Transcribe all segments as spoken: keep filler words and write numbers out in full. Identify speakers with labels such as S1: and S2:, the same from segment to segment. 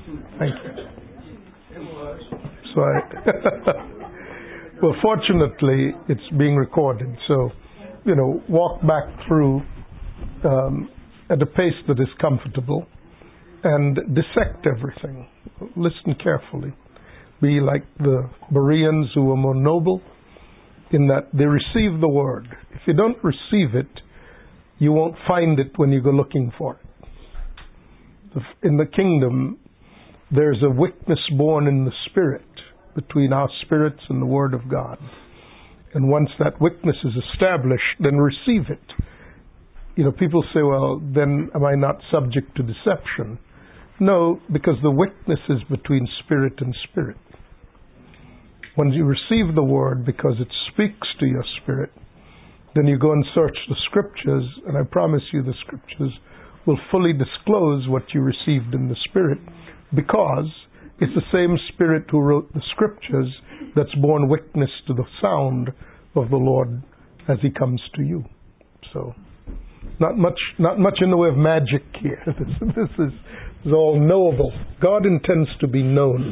S1: Thank you. So I, well, fortunately, it's being recorded. So, you know, walk back through um, at a pace that is comfortable and dissect everything. Listen carefully. Be like the Bereans who were more noble in that they receive the word. If you don't receive it, you won't find it when you go looking for it. In the kingdom, there's a witness born in the spirit between our spirits and the word of God. And once that witness is established, then receive it. You know, people say, well, then am I not subject to deception? No, because the witness is between spirit and spirit. When you receive the word because it speaks to your spirit, then you go and search the scriptures, and I promise you the scriptures will fully disclose what you received in the spirit, because it's the same spirit who wrote the scriptures that's borne witness to the sound of the Lord as he comes to you. So, not much, not much in the way of magic here. This, this is, is all knowable. God intends to be known.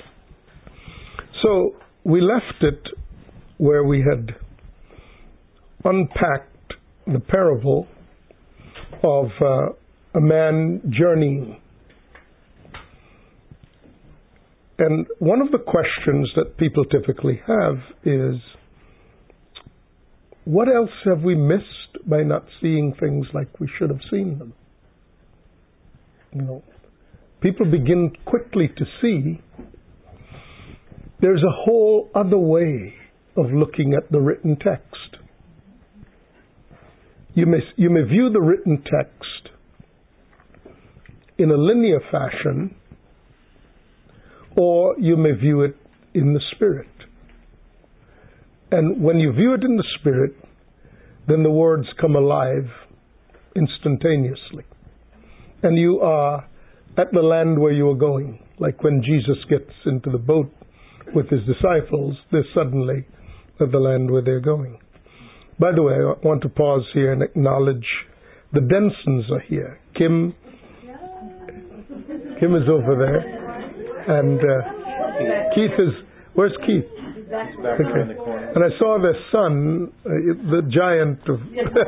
S1: So, we left it where we had unpacked the parable of uh, a man journeying. And one of the questions that people typically have is, what else have we missed by not seeing things like we should have seen them? You know, people begin quickly to see there's a whole other way of looking at the written text. You may, you may view the written text in a linear fashion, or you may view it in the Spirit. And when you view it in the Spirit, then the words come alive instantaneously. And you are at the land where you are going. Like when Jesus gets into the boat with his disciples, they're suddenly at the land where they're going. By the way, I want to pause here and acknowledge the Densons are here. Kim, Kim is over there. And uh, Keith is, where's Keith? Okay. And I saw their son, uh, the giant of...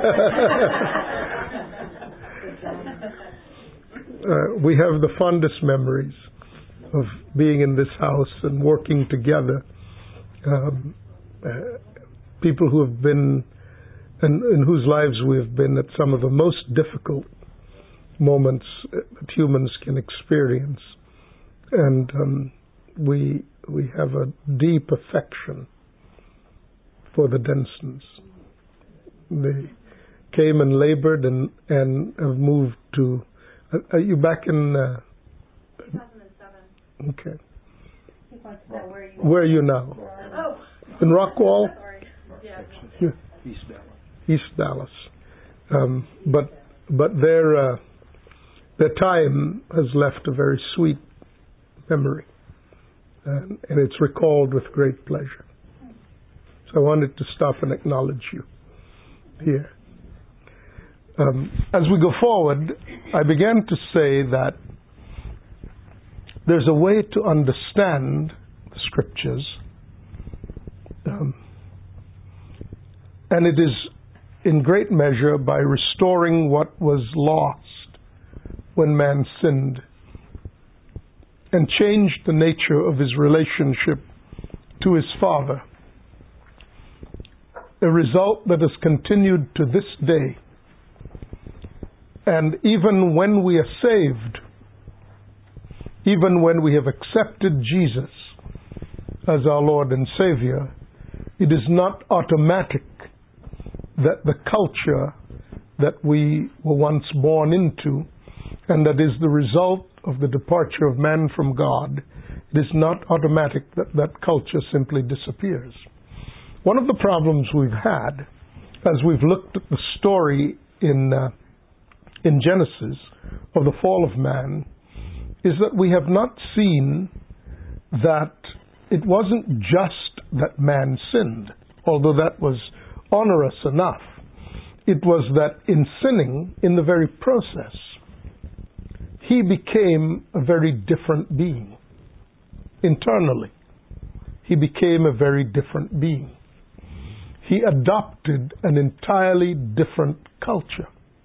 S1: uh, we have the fondest memories of being in this house and working together. Um, uh, people who have been, and in whose lives we have been at some of the most difficult moments that humans can experience. And um, we we have a deep affection for the Densons. They came and labored and, and have moved to... Uh, are you back in... Uh,
S2: two thousand seven.
S1: Okay.
S2: He wants to know where you
S1: Where are you now?
S2: Oh.
S1: In Rockwall?
S2: Sorry. Yeah.
S1: Yeah.
S3: East Dallas.
S1: East Dallas. Um, but but their uh, their time has left a very sweet memory, and, and it's recalled with great pleasure. So I wanted to stop and acknowledge you here. Um, as we go forward, I began to say that there's a way to understand the Scriptures, um, and it is in great measure by restoring what was lost when man sinned and changed the nature of his relationship to his Father. A result that has continued to this day. And even when we are saved, even when we have accepted Jesus as our Lord and Savior, it is not automatic that the culture that we were once born into, and that is the result of the departure of man from God, it is not automatic that that culture simply disappears. One of the problems we've had, as we've looked at the story in uh, in Genesis of the fall of man, is that we have not seen that it wasn't just that man sinned, although that was onerous enough. It was that in sinning, in the very process, he became a very different being. Internally, he became a very different being. He adopted an entirely different culture.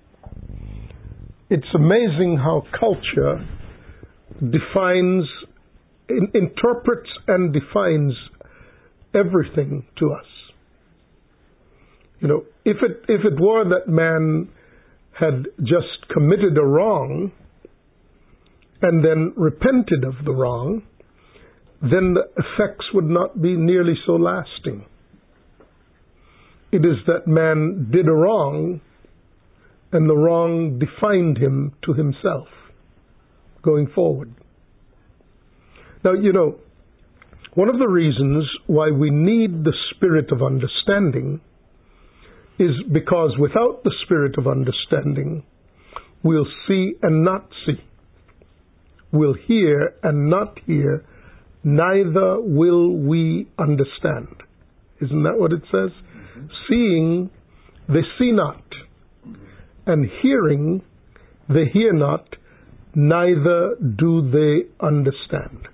S1: It's amazing how culture defines, in, interprets and defines everything to us. You know, if it if it were that man had just committed a wrong and then repented of the wrong, then the effects would not be nearly so lasting. It is that man did a wrong, and the wrong defined him to himself going forward. Now, you know, one of the reasons why we need the spirit of understanding is because without the spirit of understanding, we'll see and not see. We'll hear and not hear, neither will we understand. Isn't that what it says? Mm-hmm. Seeing, they see not. And hearing, they hear not, neither do they understand.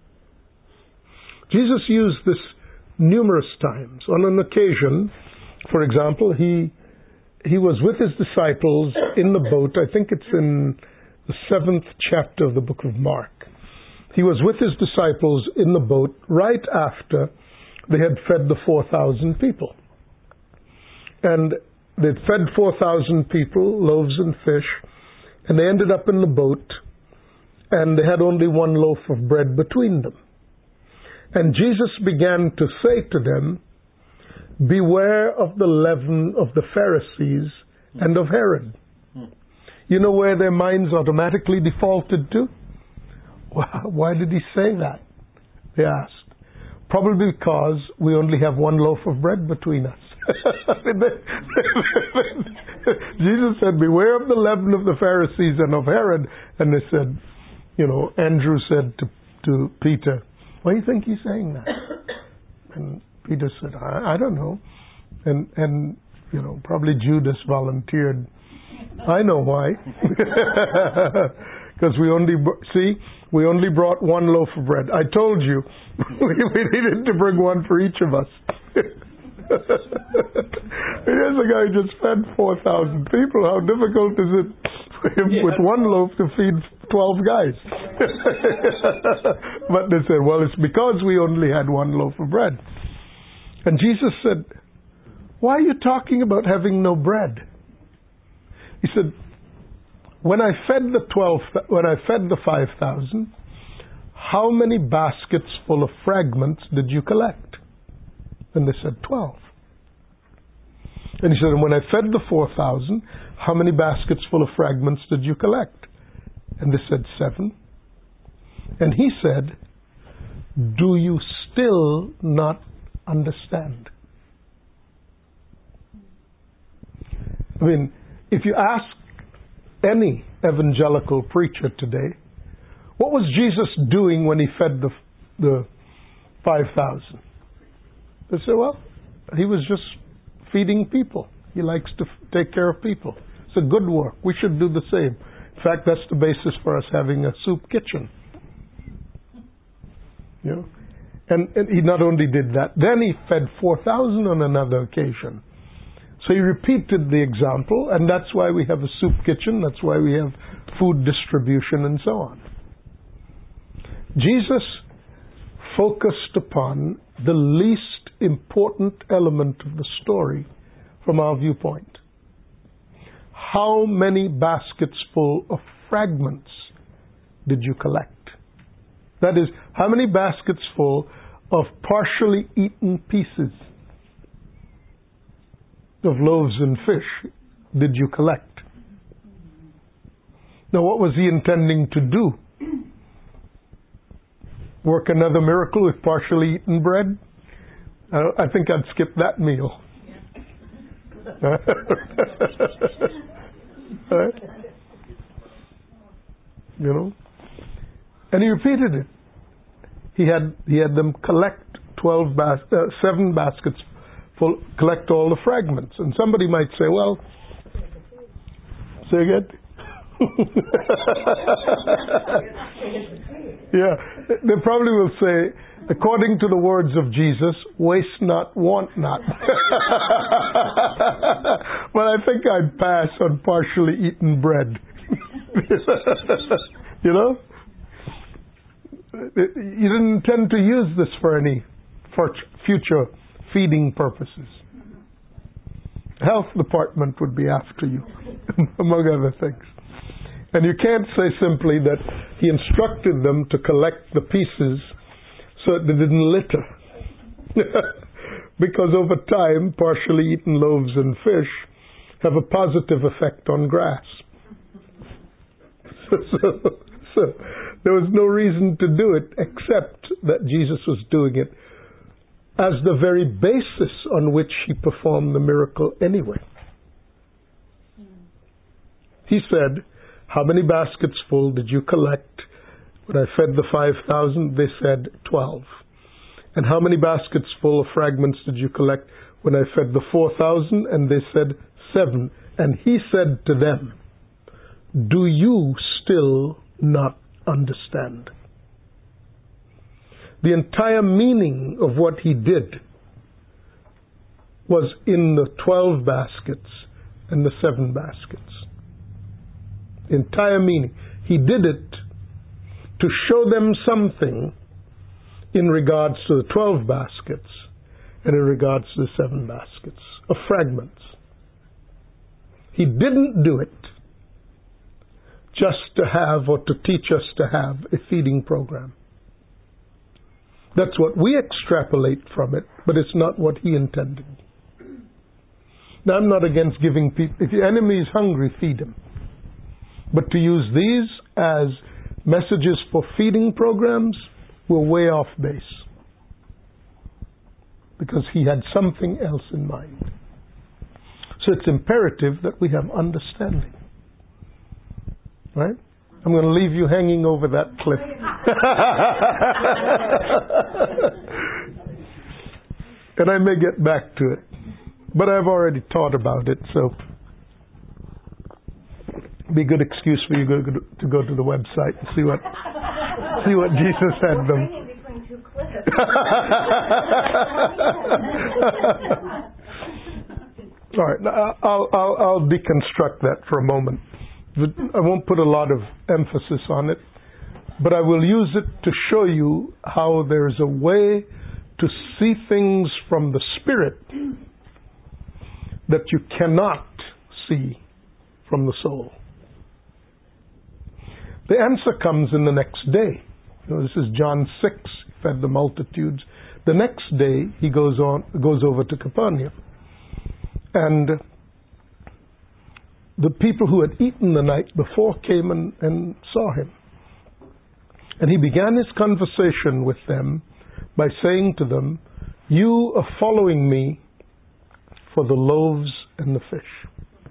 S1: Jesus used this numerous times. On an occasion, for example, he he was with his disciples in the boat. I think it's in the seventh chapter of the book of Mark. He was with his disciples in the boat right after they had fed the four thousand people. And they'd fed four thousand people, loaves and fish, and they ended up in the boat, and they had only one loaf of bread between them. And Jesus began to say to them, beware of the leaven of the Pharisees and of Herod. You know where their minds automatically defaulted to? Why did he say that? They asked. Probably because we only have one loaf of bread between us. Jesus said, beware of the leaven of the Pharisees and of Herod. And they said, you know, Andrew said to, to Peter, why do you think he's saying that? And Peter said, I, I don't know. And, and, you know, probably Judas volunteered. I know why. Because we only, see, we only brought one loaf of bread. I told you, we needed to bring one for each of us. Here's a guy who just fed four thousand people. How difficult is it for him yeah. with one loaf to feed twelve guys? But they said, well, it's because we only had one loaf of bread. And Jesus said, why are you talking about having no bread? He said, when I fed the twelve, when I fed the five thousand, how many baskets full of fragments did you collect? And they said, twelve. And he said, and when I fed the four thousand, how many baskets full of fragments did you collect? And they said, seven. And he said, do you still not understand? I mean, if you ask any evangelical preacher today, what was Jesus doing when he fed the, the five thousand? They say, well, he was just feeding people. He likes to f- take care of people. It's a good work. We should do the same. In fact, that's the basis for us having a soup kitchen. You know? And, and he not only did that, then he fed four thousand on another occasion. So he repeated the example, and that's why we have a soup kitchen, that's why we have food distribution and so on. Jesus focused upon the least important element of the story from our viewpoint. How many baskets full of fragments did you collect? That is, how many baskets full of partially eaten pieces of loaves and fish did you collect? Now, what was he intending to do? Work another miracle with partially eaten bread? I, I think I'd skip that meal. Yeah. Right? You know? And he repeated it. He had he had them collect twelve bas- uh, seven baskets full, collect all the fragments. And somebody might say, well, say again? Yeah, they probably will say, according to the words of Jesus, waste not, want not. But I think I'd pass on partially eaten bread. You know? You didn't intend to use this for any for future feeding purposes. Health department would be after you, among other things. And you can't say simply that he instructed them to collect the pieces so that they didn't litter. Because over time, partially eaten loaves and fish have a positive effect on grass. So, so, so there was no reason to do it except that Jesus was doing it as the very basis on which he performed the miracle anyway. He said, how many baskets full did you collect when I fed the five thousand? They said, twelve. And how many baskets full of fragments did you collect when I fed the four thousand? And they said, seven. And he said to them, do you still not understand? The entire meaning of what he did was in the twelve baskets and the seven baskets. The entire meaning. He did it to show them something in regards to the twelve baskets and in regards to the seven baskets of fragments. He didn't do it just to have or to teach us to have a feeding program. That's what we extrapolate from it, but it's not what he intended. Now, I'm not against giving people, if your enemy is hungry, feed him. But to use these as messages for feeding programs, we're way off base. Because he had something else in mind. So it's imperative that we have understanding. Right? I'm going to leave you hanging over that cliff. And I may get back to it. But I've already taught about it, so be a good excuse for you go, to go to the website and see what see what Jesus had them. All right, now I'll, I'll, I'll deconstruct that for a moment. I won't put a lot of emphasis on it, but I will use it to show you how there's a way to see things from the Spirit that you cannot see from the soul. The answer comes in the next day. You know, this is John six, he fed the multitudes. The next day he goes on goes over to Capernaum. And the people who had eaten the night before came and, and saw him. And he began his conversation with them by saying to them, you are following me for the loaves and the fish.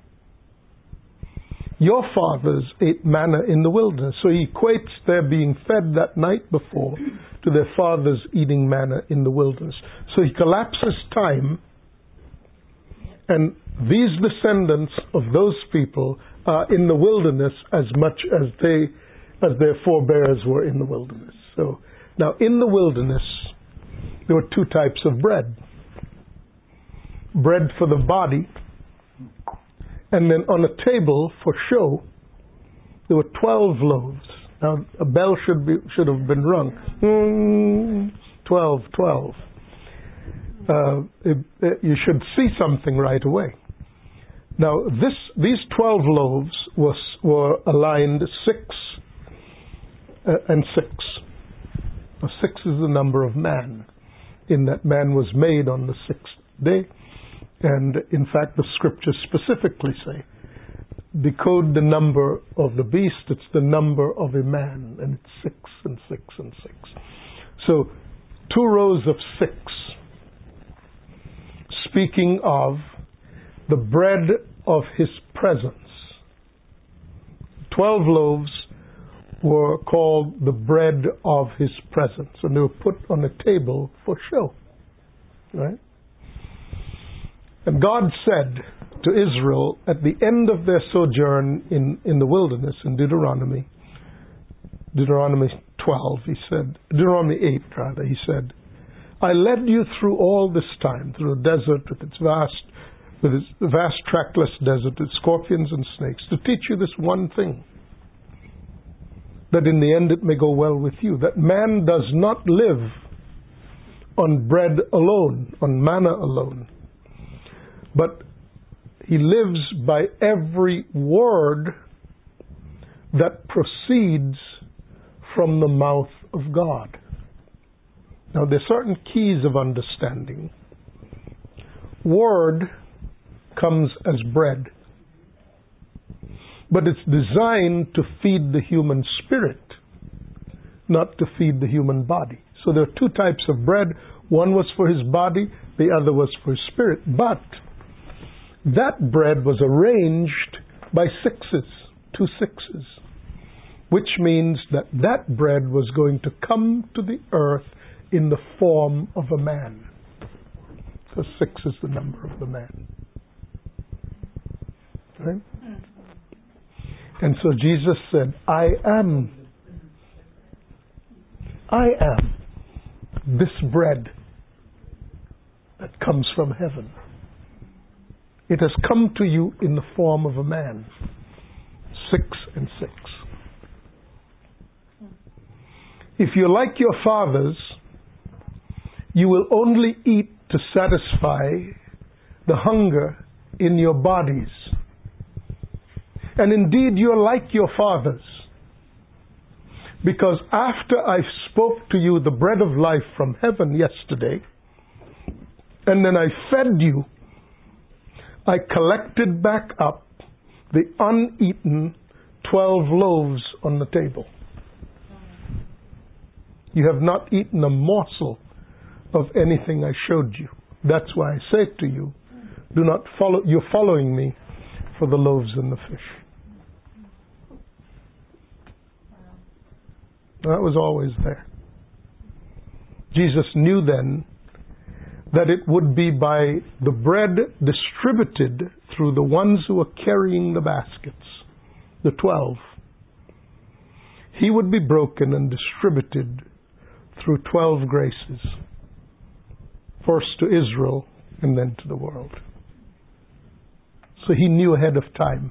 S1: Your fathers ate manna in the wilderness. So he equates their being fed that night before to their fathers eating manna in the wilderness. So he collapses time, and these descendants of those people are in the wilderness as much as they, as their forebears were in the wilderness. So now in the wilderness, there were two types of bread. Bread for the body, and then on a table for show, there were twelve loaves. Now a bell should be should have been rung. Mm, twelve, twelve. Uh, it, it, you should see something right away. Now this these twelve loaves was were aligned six uh, and six. Now, six is the number of man, in that man was made on the sixth day. And in fact, the scriptures specifically say, decode the number of the beast, it's the number of a man, and it's six and six and six. So, two rows of six, speaking of the bread of his presence. Twelve loaves were called the bread of his presence, and they were put on a table for show. Right? And God said to Israel at the end of their sojourn in, in the wilderness, in Deuteronomy, Deuteronomy twelve, he said, Deuteronomy eight rather, he said, I led you through all this time, through the desert with its vast, with its vast trackless desert, with scorpions and snakes, to teach you this one thing, that in the end it may go well with you, that man does not live on bread alone, on manna alone, but he lives by every word that proceeds from the mouth of God. Now, there are certain keys of understanding. Word comes as bread, but it's designed to feed the human spirit, not to feed the human body. So there are two types of bread. One was for his body, the other was for his spirit. But that bread was arranged by sixes, two sixes, which means that that bread was going to come to the earth in the form of a man. So six is the number of the man. Right? And so Jesus said, I am. I am this bread that comes from heaven. It has come to you in the form of a man. Six and six. If you're like your fathers, you will only eat to satisfy the hunger in your bodies. And indeed, you're like your fathers. Because after I spoke to you the bread of life from heaven yesterday, and then I fed you, I collected back up the uneaten twelve loaves on the table. You have not eaten a morsel of anything I showed you. That's why I say to you, do not follow, you're following me for the loaves and the fish. That was always there. Jesus knew then that it would be by the bread distributed through the ones who were carrying the baskets, the twelve. He would be broken and distributed through twelve graces, first to Israel and then to the world. So he knew ahead of time,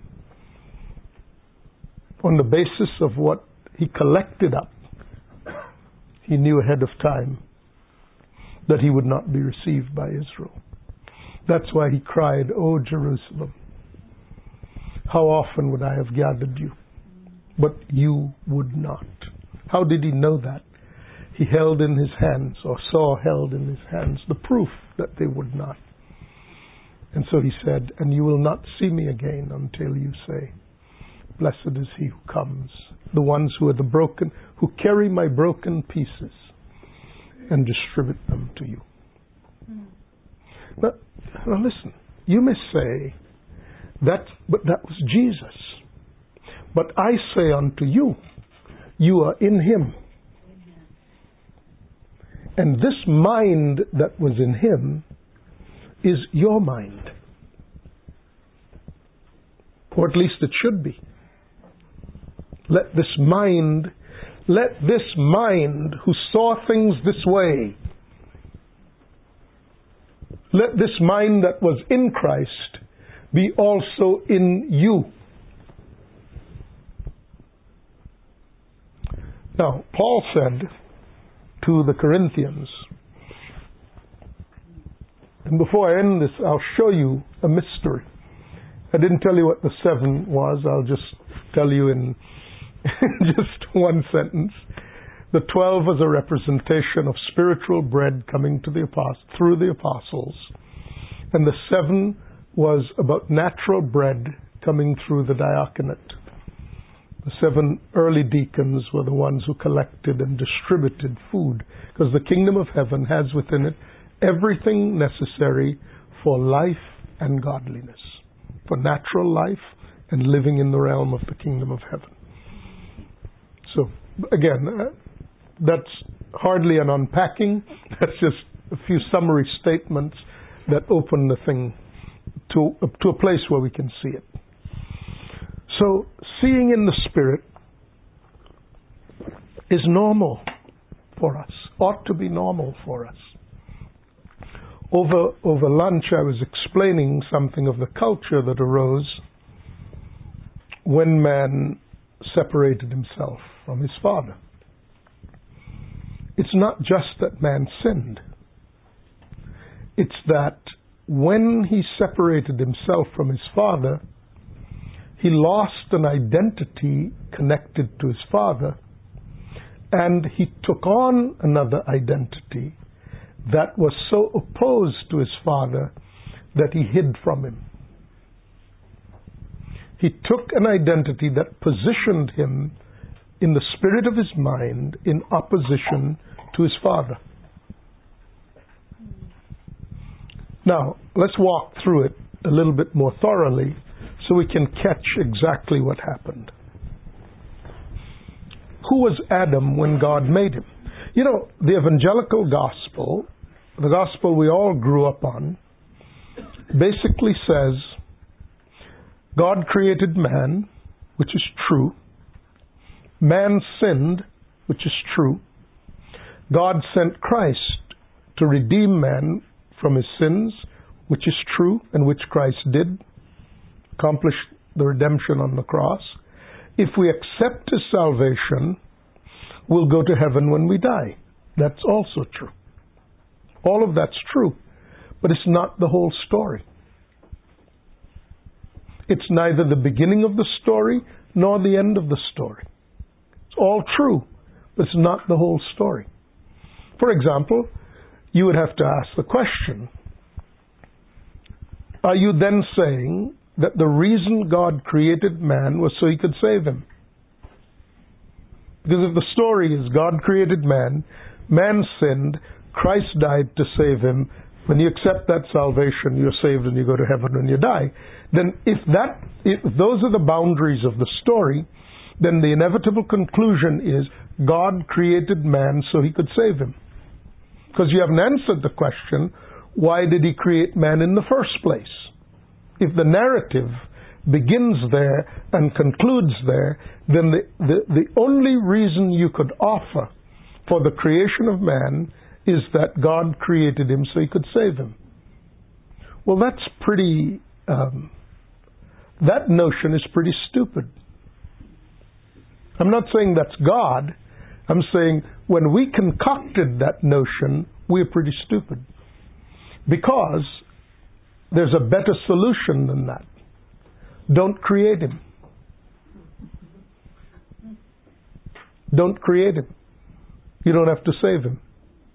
S1: on the basis of what he collected up, he knew ahead of time that he would not be received by Israel. That's why he cried, O Jerusalem, how often would I have gathered you, but you would not. How did he know that? He held in his hands, or saw held in his hands, the proof that they would not. And so he said, and you will not see me again until you say, blessed is he who comes, the ones who are the broken, who carry my broken pieces and distribute them to you. Mm. Now, now listen, you may say, that, but that was Jesus. But I say unto you, you are in him. And this mind that was in him is your mind. Or at least it should be. Let this mind, let this mind who saw things this way, let this mind that was in Christ be also in you. Now, Paul said to the Corinthians, and before I end this, I'll show you a mystery. I didn't tell you what the seven was. I'll just tell you in just one sentence. The twelve was a representation of spiritual bread coming to the apostles, through the apostles. And the seven was about natural bread coming through the diaconate. The seven early deacons were the ones who collected and distributed food, because the kingdom of heaven has within it everything necessary for life and godliness, for natural life and living in the realm of the kingdom of heaven. So, again, uh, that's hardly an unpacking. That's just a few summary statements that open the thing to, to a place where we can see it. So, seeing in the Spirit is normal for us, ought to be normal for us. Over, over lunch, I was explaining something of the culture that arose when man separated himself from his Father. It's not just that man sinned. It's that when he separated himself from his Father, he lost an identity connected to his Father, and he took on another identity that was so opposed to his Father that he hid from him. He took an identity that positioned him in the spirit of his mind in opposition to his Father. Now, let's walk through it a little bit more thoroughly so we can catch exactly what happened. Who was Adam when God made him? You know, the evangelical gospel, the gospel we all grew up on, basically says God created man, which is true. Man sinned, which is true. God sent Christ to redeem man from his sins, which is true, and which Christ did, accomplish the redemption on the cross. If we accept his salvation, we'll go to heaven when we die. That's also true. All of that's true, but it's not the whole story. It's neither the beginning of the story nor the end of the story. It's all true, but it's not the whole story. For example, you would have to ask the question, are you then saying that the reason God created man was so he could save him? Because if the story is God created man, man sinned, Christ died to save him, when you accept that salvation, you're saved and you go to heaven when you die. Then if that, if those are the boundaries of the story, then the inevitable conclusion is God created man so he could save him. Because you haven't answered the question, why did he create man in the first place? If the narrative begins there and concludes there, then the, the, the only reason you could offer for the creation of man is that God created him so he could save him. Well, that's pretty, um, that notion is pretty stupid. I'm not saying that's God. I'm saying when we concocted that notion, we're pretty stupid. Because there's a better solution than that. Don't create him. Don't create him. You don't have to save him.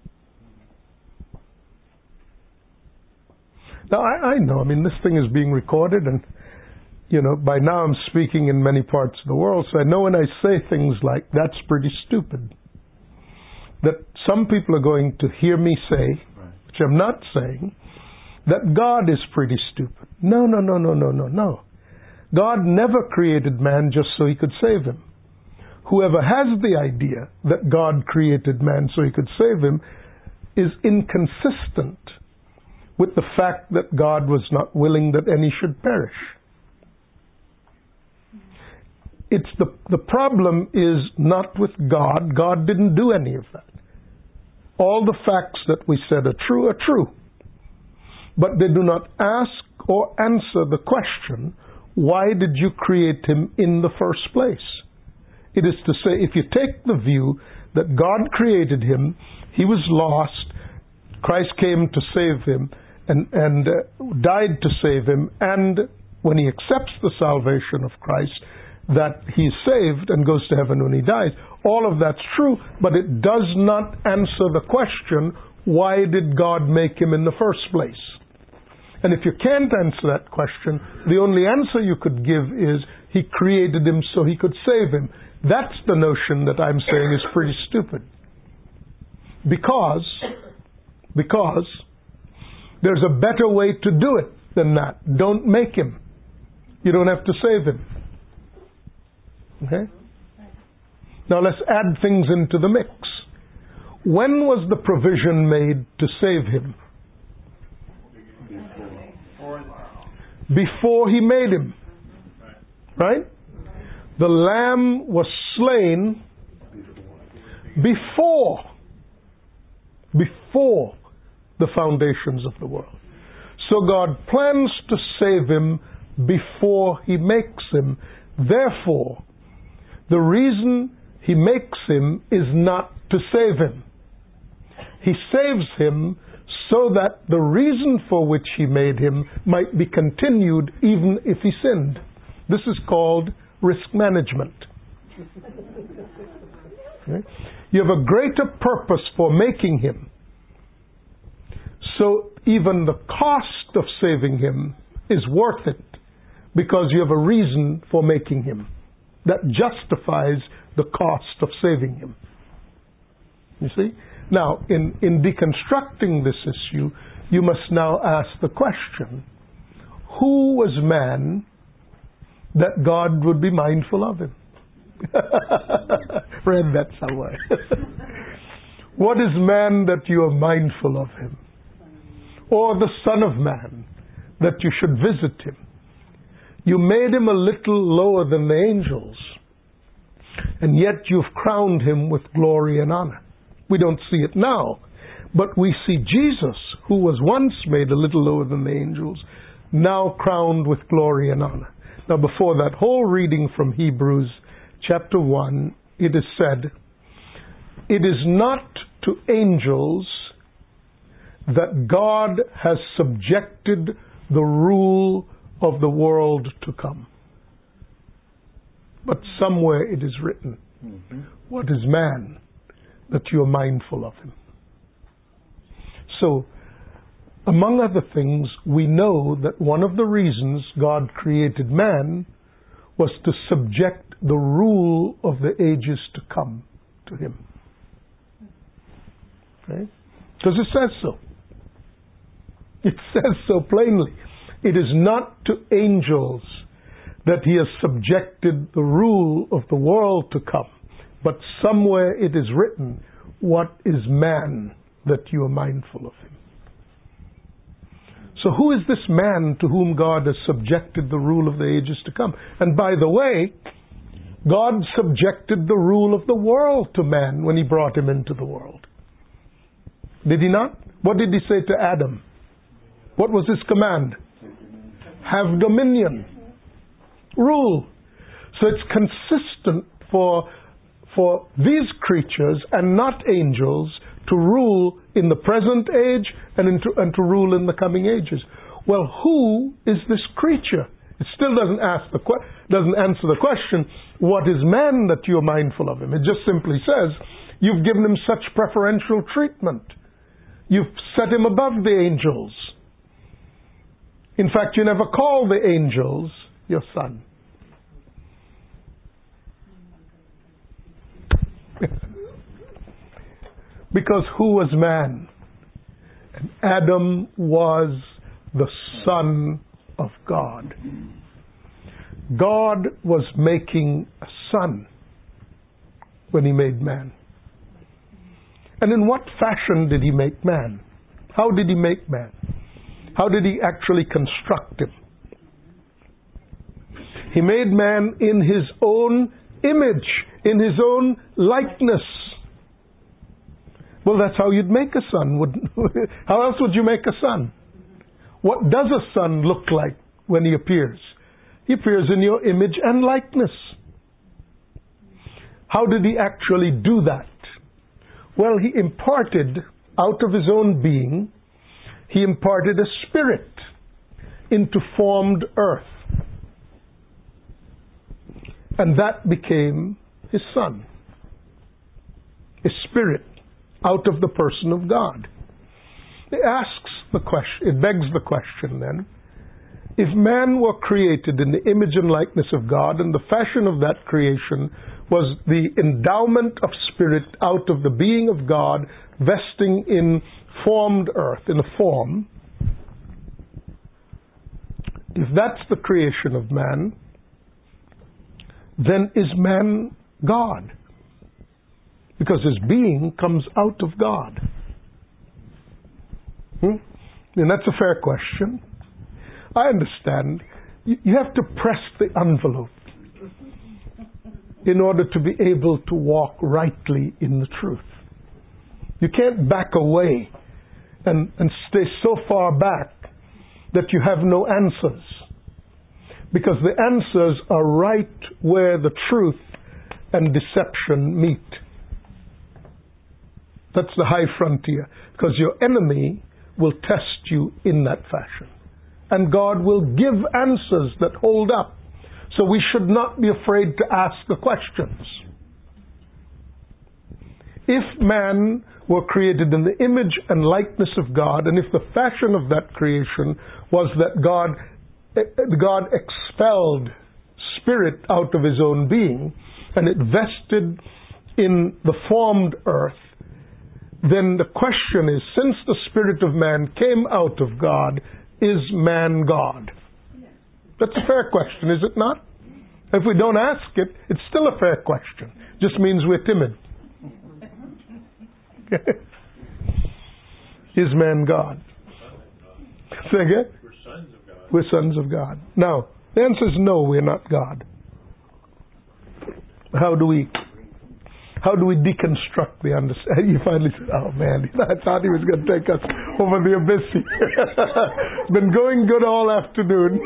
S1: Now, I, I know, I mean, this thing is being recorded, and, you know, by now I'm speaking in many parts of the world, so I know when I say things like, that's pretty stupid, that some people are going to hear me say, which I'm not saying, that God is pretty stupid. No, no, no, no, no, no, no. God never created man just so he could save him. Whoever has the idea that God created man so he could save him is inconsistent with the fact that God was not willing that any should perish. It's the, the problem is not with God. God didn't do any of that. All the facts that we said are true are true. But they do not ask or answer the question, why did you create him in the first place? It is to say, if you take the view that God created him, he was lost, Christ came to save him, and, and uh, died to save him, and when he accepts the salvation of Christ, that he's saved and goes to heaven when he dies. All of that's true, but it does not answer the question, why did God make him in the first place? And if you can't answer that question, the only answer you could give is, he created him so he could save him. That's the notion that I'm saying is pretty stupid. Because, because there's a better way to do it than that. Don't make him. You don't have to save him. Okay? Now let's add things into the mix. When was the provision made to save him? before he made him. Right? The lamb was slain before, before the foundations of the world. So God plans to save him before he makes him. Therefore, the reason he makes him is not to save him. He saves him so that the reason for which he made him might be continued even if he sinned. This is called risk management. Okay? You have a greater purpose for making him. So even the cost of saving him is worth it because you have a reason for making him that justifies the cost of saving him. You see? Now, in, in deconstructing this issue, you must now ask the question, who was man that God would be mindful of him? Read that somewhere. What is man that you are mindful of him? Or the Son of Man that you should visit him? You made him a little lower than the angels, and yet you've crowned him with glory and honor. We don't see it now, but we see Jesus, who was once made a little lower than the angels, now crowned with glory and honor. Now, before that whole reading from Hebrews chapter one, it is said, it is not to angels that God has subjected the rule of the world to come. But somewhere it is written, mm-hmm. What is man that you are mindful of him? So, among other things, we know that one of the reasons God created man was to subject the rule of the ages to come to him. Okay? Because it says so. It says so plainly. It is not to angels that he has subjected the rule of the world to come, but somewhere it is written, what is man that you are mindful of him? So who is this man to whom God has subjected the rule of the ages to come? And by the way, God subjected the rule of the world to man when he brought him into the world. Did he not? What did he say to Adam? What was his command? Have dominion. Rule. So it's consistent for, for these creatures and not angels to rule in the present age and, into, and to rule in the coming ages. Well, who is this creature? It still doesn't ask the que- doesn't answer the question, what is man that you are mindful of him? It just simply says, you've given him such preferential treatment. You've set him above the angels. In fact, you never call the angels your son. Because who was man? And Adam was the Son of God. God was making a son when he made man. And in what fashion did he make man? How did he make man? How did he actually construct him? He made man in his own image, in his own likeness. Well, that's how you'd make a son. Wouldn't? How else would you make a son? What does a son look like when he appears? He appears in your image and likeness. How did he actually do that? Well, he imparted out of his own being, he imparted a spirit into formed earth. And that became his son. A spirit out of the person of God. It asks the question, it begs the question then, if man were created in the image and likeness of God, and the fashion of that creation was the endowment of spirit out of the being of God, vesting in formed earth, in a form, if that's the creation of man, then is man God? Because his being comes out of God. Hmm? And that's a fair question. I understand. You, you have to press the envelope in order to be able to walk rightly in the truth. You can't back away and, and stay so far back that you have no answers. Because the answers are right where the truth and deception meet. That's the high frontier. Because your enemy will test you in that fashion. And God will give answers that hold up. So we should not be afraid to ask the questions. If man were created in the image and likeness of God, and if the fashion of that creation was that God, God expelled spirit out of his own being, and it vested in the formed earth, then the question is, since the spirit of man came out of God, is man God? That's a fair question, is it not? If we don't ask it, it's still a fair question. Just means we're timid. Is man God? Say again?
S3: We're sons of God.
S1: We're sons of God. Now, the answer is no, we're not God. How do we how do we deconstruct the understanding? You finally said, oh man, I thought he was going to take us over the abyss here. Been going good all afternoon.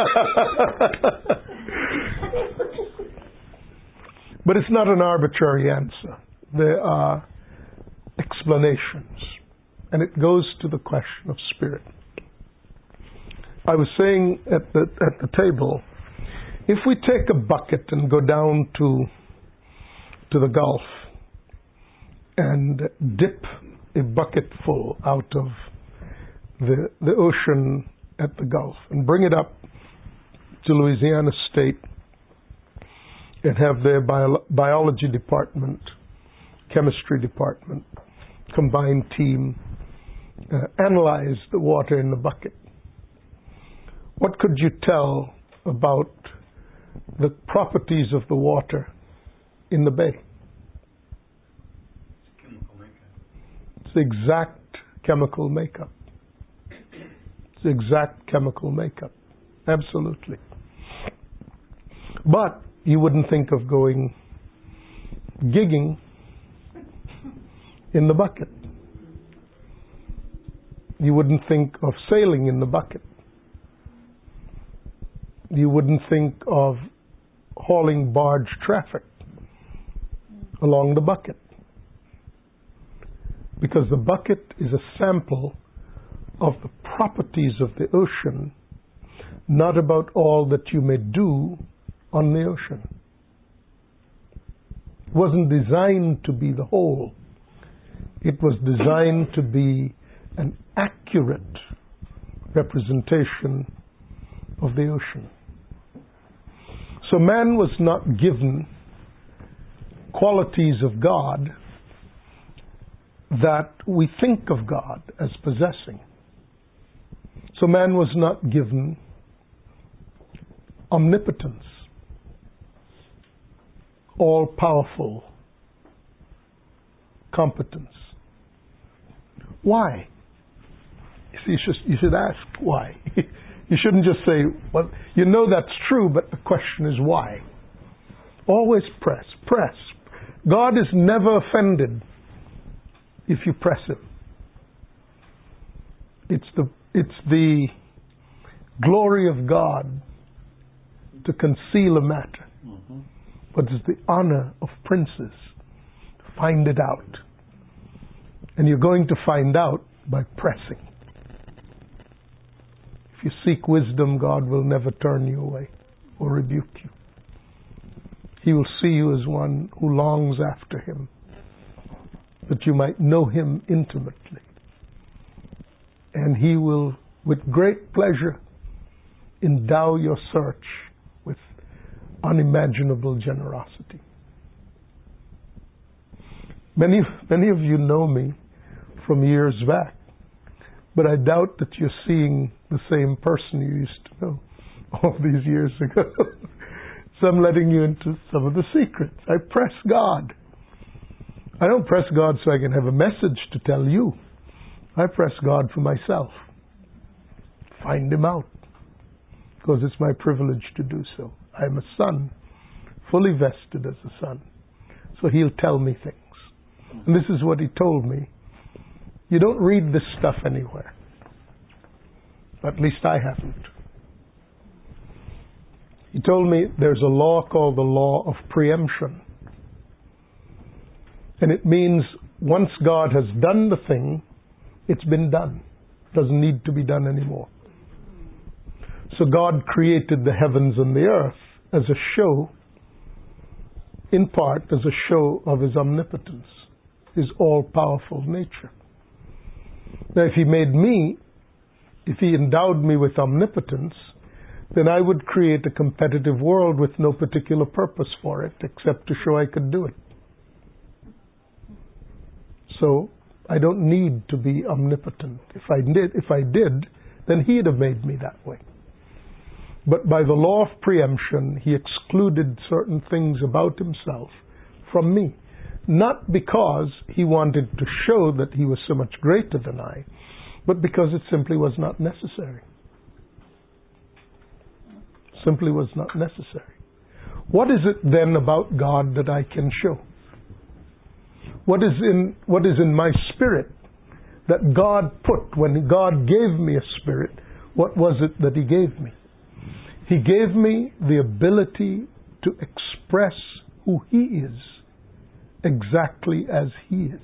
S1: But it's not an arbitrary answer. There are explanations. And it goes to the question of spirit. I was saying at the, at the table, if we take a bucket and go down to, to the Gulf and dip a bucket full out of the, the ocean at the Gulf and bring it up to Louisiana State and have their bio- biology department, chemistry department, combined team, uh, analyze the water in the bucket, what could you tell about the properties of the water in the bay?
S3: Chemical makeup.
S1: It's the exact chemical makeup. It's the exact chemical makeup. Absolutely. But you wouldn't think of going gigging in the bucket. You wouldn't think of sailing in the bucket. You wouldn't think of hauling barge traffic along the bucket. Because the bucket is a sample of the properties of the ocean, not about all that you may do on the ocean. It wasn't designed to be the whole. It was designed to be an accurate representation of the ocean. So man was not given qualities of God that we think of God as possessing. So man was not given omnipotence, all-powerful competence. Why? You see, you should, you should ask why. You shouldn't just say, well, you know that's true, but the question is why. Always press, press. God is never offended if you press Him. It's the, it's the glory of God to conceal a matter. Mm-hmm. But it's the honor of princes to find it out. And you're going to find out by pressing. If you seek wisdom, God will never turn you away or rebuke you. He will see you as one who longs after Him, that you might know Him intimately. And He will, with great pleasure, endow your search with unimaginable generosity. Many, many of you know me from years back, but I doubt that you're seeing the same person you used to know all these years ago. So I'm letting you into some of the secrets. I press God. I don't press God so I can have a message to tell you. I press God for myself. Find Him out. because it's my privilege to do so. I'm a son, fully vested as a son. So He'll tell me things. And this is what He told me. You don't read this stuff anywhere. At least I haven't. He told me there's a law called the law of preemption. And it means once God has done the thing, it's been done. It doesn't need to be done anymore. So God created the heavens and the earth as a show, in part as a show of His omnipotence, His all-powerful nature. Now if He made me, if He endowed me with omnipotence, then I would create a competitive world with no particular purpose for it except to show I could do it. So I don't need to be omnipotent. If I did, if I did, then He'd have made me that way. But by the law of preemption, He excluded certain things about Himself from me. Not because He wanted to show that He was so much greater than I, but because it simply was not necessary. Simply was not necessary. What is it then about God that I can show? What is in, what is in my spirit that God put when God gave me a spirit? What was it that He gave me? He gave me the ability to express who He is exactly as He is.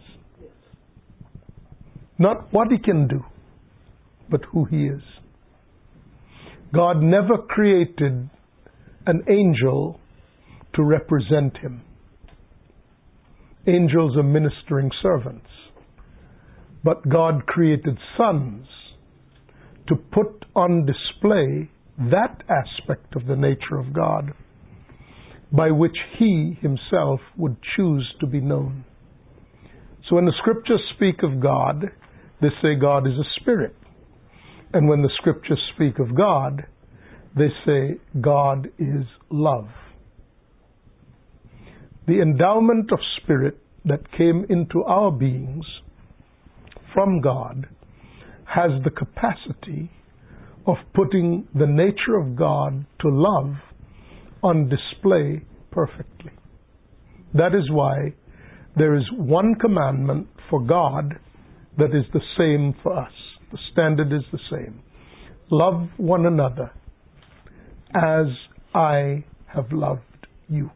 S1: Not what He can do, but who He is. God never created an angel to represent Him. Angels are ministering servants. But God created sons to put on display that aspect of the nature of God by which He Himself would choose to be known. So when the Scriptures speak of God, they say God is a spirit. And when the Scriptures speak of God, they say God is love. The endowment of spirit that came into our beings from God has the capacity of putting the nature of God to love on display perfectly. That is why there is one commandment for God that is the same for us. The standard is the same. Love one another as I have loved you.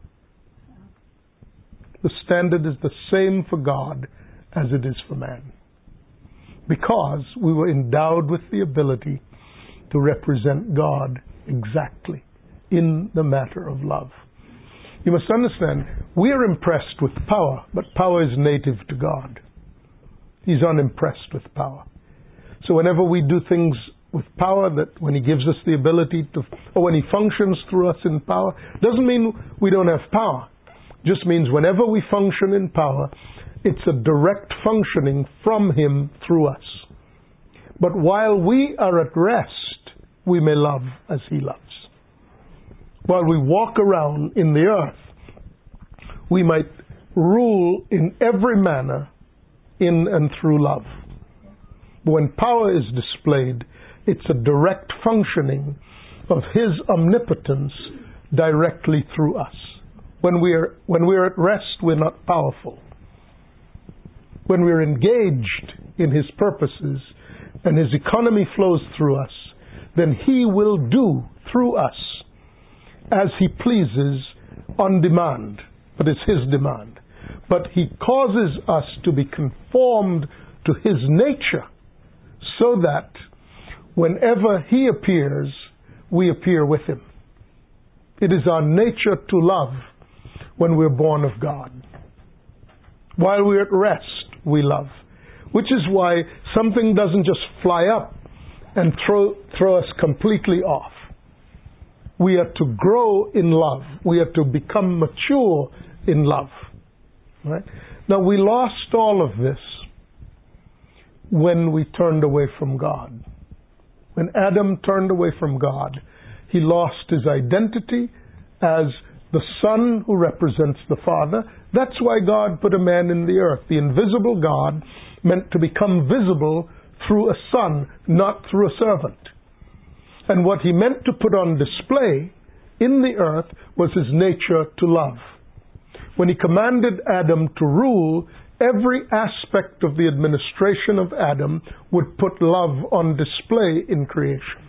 S1: The standard is the same for God as it is for man. Because we were endowed with the ability to represent God exactly in the matter of love. You must understand, we are impressed with power, but power is native to God. He's unimpressed with power. So whenever we do things with power, that when He gives us the ability to, or when He functions through us in power, doesn't mean we don't have power. Just means whenever we function in power, it's a direct functioning from Him through us. But while we are at rest, we may love as He loves. While we walk around in the earth, we might rule in every manner in and through love. But when power is displayed, it's a direct functioning of His omnipotence directly through us. When we're, when we're at rest, we're not powerful. When we're engaged in His purposes and His economy flows through us, then He will do through us as He pleases on demand. But it's His demand. But He causes us to be conformed to His nature so that whenever He appears, we appear with Him. It is our nature to love when we're born of God. While we're at rest, we love. Which is why something doesn't just fly up and throw, throw us completely off. We are to grow in love. We are to become mature in love. Right? Now, we lost all of this when we turned away from God. When Adam turned away from God, he lost his identity as the Son who represents the Father. That's why God put a man in the earth. The invisible God meant to become visible through a son, not through a servant. And what he meant to put on display in the earth was his nature to love. When he commanded Adam to rule, every aspect of the administration of Adam would put love on display in creation.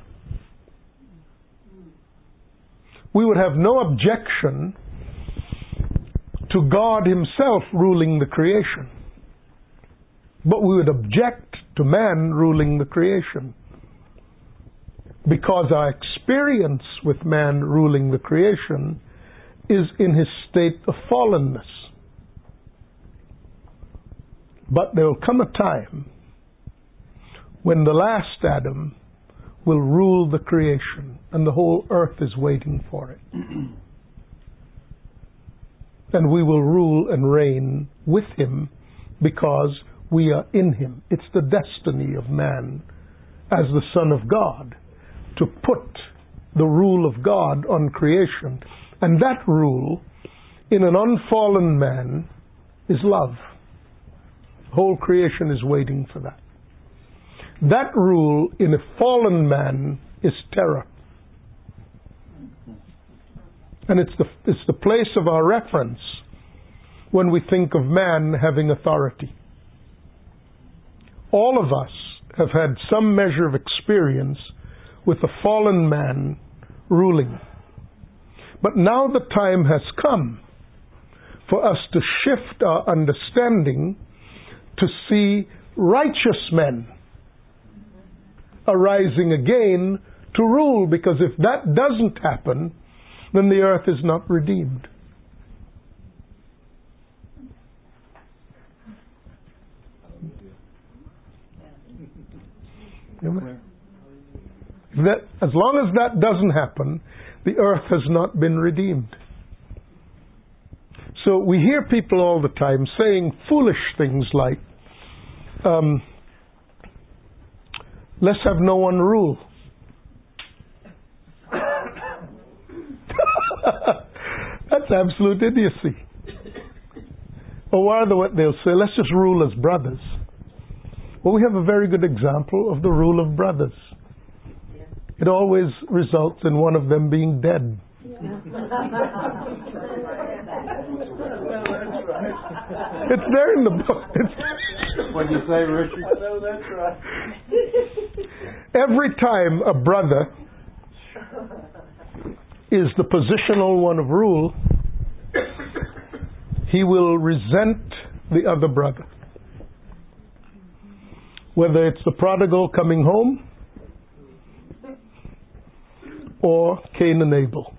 S1: We would have no objection to God himself ruling the creation. But we would object to man ruling the creation. Because our experience with man ruling the creation is in his state of fallenness. But there will come a time when the last Adam will rule the creation, and the whole earth is waiting for it. And we will rule and reign with him because we are in him. It's the destiny of man as the Son of God to put the rule of God on creation. And that rule in an unfallen man is love. The whole creation is waiting for that. That rule in a fallen man is terror. And it's the, it's the place of our reference when we think of man having authority. All of us have had some measure of experience with a fallen man ruling. But now the time has come for us to shift our understanding to see righteous men arising again to rule, because if that doesn't happen, then the earth is not redeemed. That, as long as that doesn't happen, the earth has not been redeemed. So we hear people all the time saying foolish things like, um, let's have no one rule. That's absolute idiocy. Or rather what they'll say, let's just rule as brothers. Well, we have a very good example of the rule of brothers. It always results in one of them being dead. It's there in the book. It's
S3: What do you say, Richard? I know that's right.
S1: Every time a brother is the positional one of rule, he will resent the other brother. Whether it's the prodigal coming home or Cain and Abel.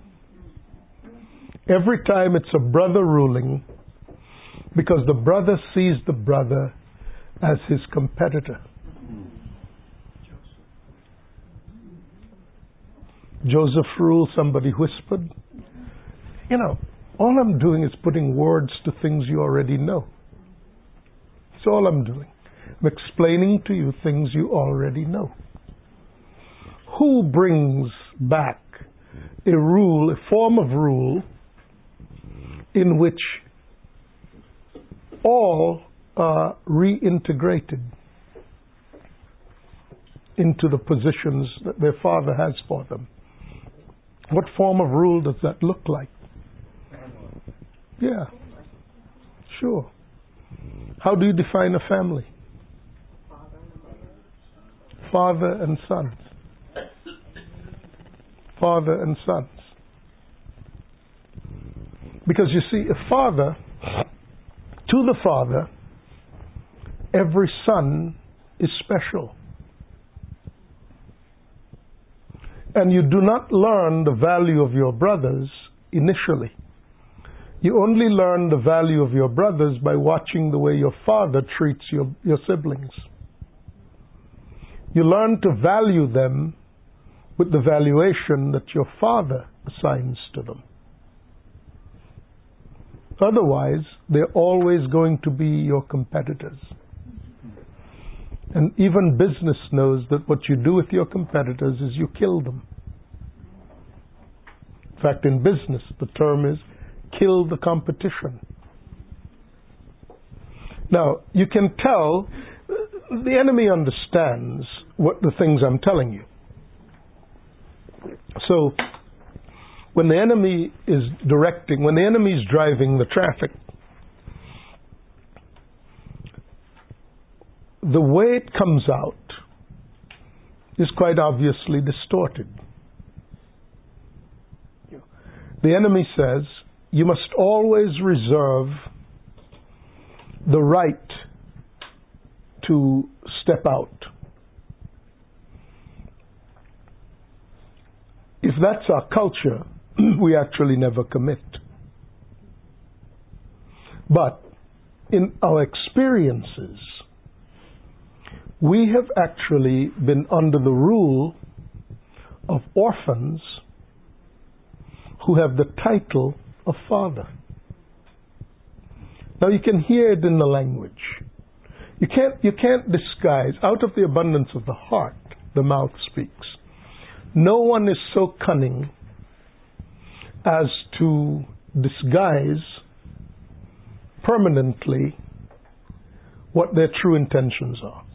S1: Every time it's a brother ruling, because the brother sees the brother as his competitor. Joseph ruled, somebody whispered. You know, all I'm doing is putting words to things you already know. That's all I'm doing. I'm explaining to you things you already know. Who brings back a rule, a form of rule, in which all are reintegrated into the positions that their father has for them? What form of rule does that look like? Yeah, sure. How do you define a family? Father and sons. Father and sons. Because you see, a father, to the father, every son is special. And you do not learn the value of your brothers initially. You only learn the value of your brothers by watching the way your father treats your, your siblings. You learn to value them with the valuation that your father assigns to them. Otherwise, they're always going to be your competitors. And even business knows that what you do with your competitors is you kill them. In fact, in business, the term is kill the competition. Now, you can tell the enemy understands what the things I'm telling you. So, when the enemy is directing, when the enemy is driving the traffic, the way it comes out is quite obviously distorted. The enemy says, you must always reserve the right to step out. If that's our culture, we actually never commit. But in our experiences, we have actually been under the rule of orphans who have the title of father. Now you can hear it in the language. You can't, you can't disguise. Out of the abundance of the heart, the mouth speaks. No one is so cunning as to disguise permanently what their true intentions are.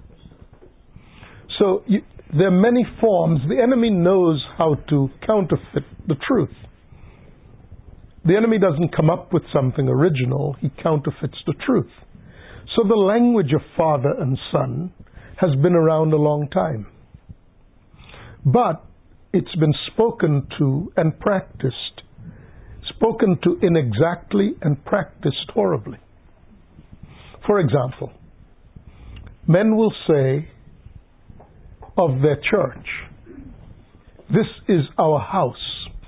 S1: So you, there are many forms. The enemy knows how to counterfeit the truth. The enemy doesn't come up with something original. He counterfeits the truth. So the language of father and son has been around a long time. But it's been spoken to and practiced. Spoken to inexactly and practiced horribly. For example, men will say of their church, this is our house,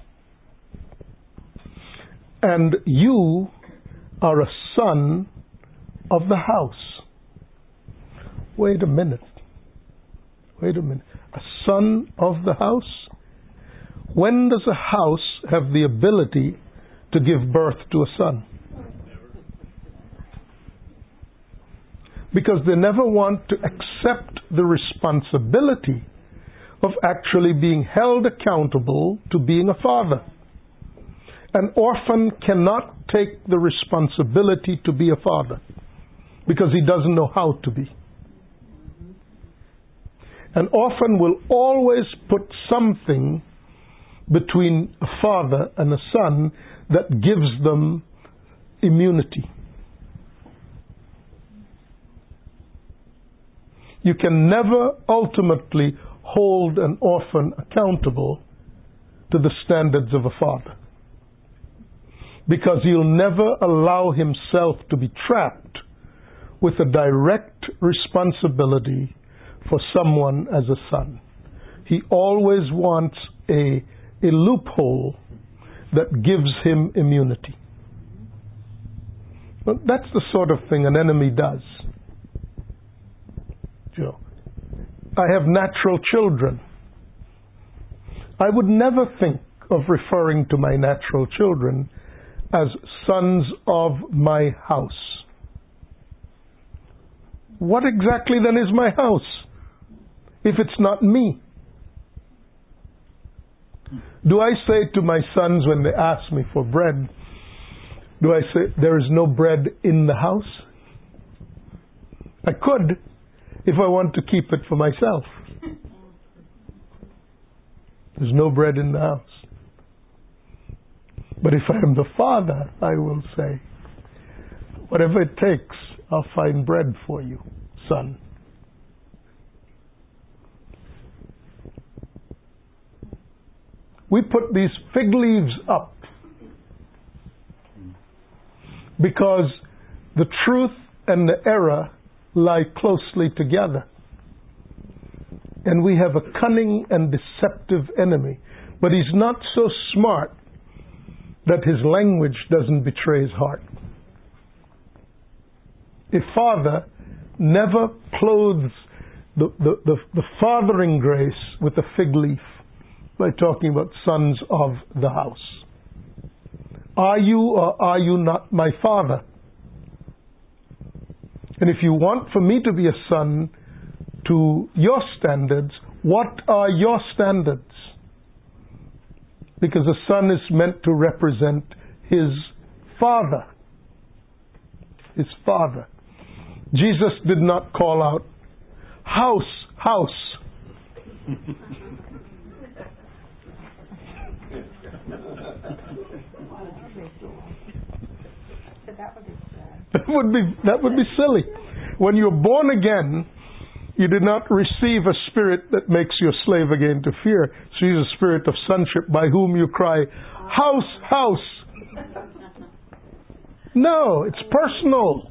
S1: and you are a son of the house. Wait a minute. Wait a minute. A son of the house? When does a house have the ability to give birth to a son? Because they never want to accept the responsibility of actually being held accountable to being a father. An orphan cannot take the responsibility to be a father because he doesn't know how to be. An orphan will always put something between a father and a son that gives them immunity. You can never ultimately hold an orphan accountable to the standards of a father, because he'll never allow himself to be trapped with a direct responsibility for someone as a son. He always wants a, a loophole that gives him immunity. But that's the sort of thing an enemy does. Joe, I have natural children. I would never think of referring to my natural children as sons of my house. What exactly then is my house if it's not me? Do I say to my sons when they ask me for bread, do I say there is no bread in the house? I could if I want to keep it for myself. There's no bread in the house. But if I am the father, I will say, whatever it takes, I'll find bread for you, son. We put these fig leaves up because the truth and the error lie closely together. And we have a cunning and deceptive enemy. But he's not so smart that his language doesn't betray his heart. A father never clothes the, the, the, the fathering grace with a fig leaf by talking about sons of the house. Are you or are you not my father? And if you want for me to be a son to your standards, what are your standards? Because a son is meant to represent his father. His father. Jesus did not call out, house, house. That would be that would be silly. When you're born again, you did not receive a spirit that makes you a slave again to fear. So you use a spirit of sonship by whom you cry, house, house. No, it's personal.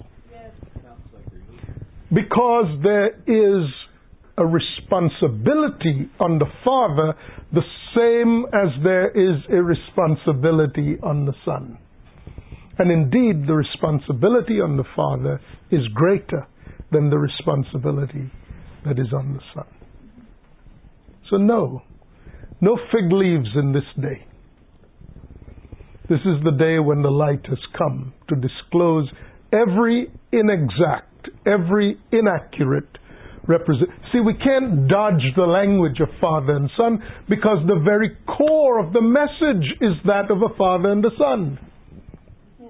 S1: Because there is a responsibility on the Father the same as there is a responsibility on the Son. And indeed, the responsibility on the Father is greater than the responsibility that is on the Son. So no, no fig leaves in this day. This is the day when the light has come to disclose every inexact, every inaccurate represent. See, we can't dodge the language of Father and Son because the very core of the message is that of a Father and a Son. Yeah.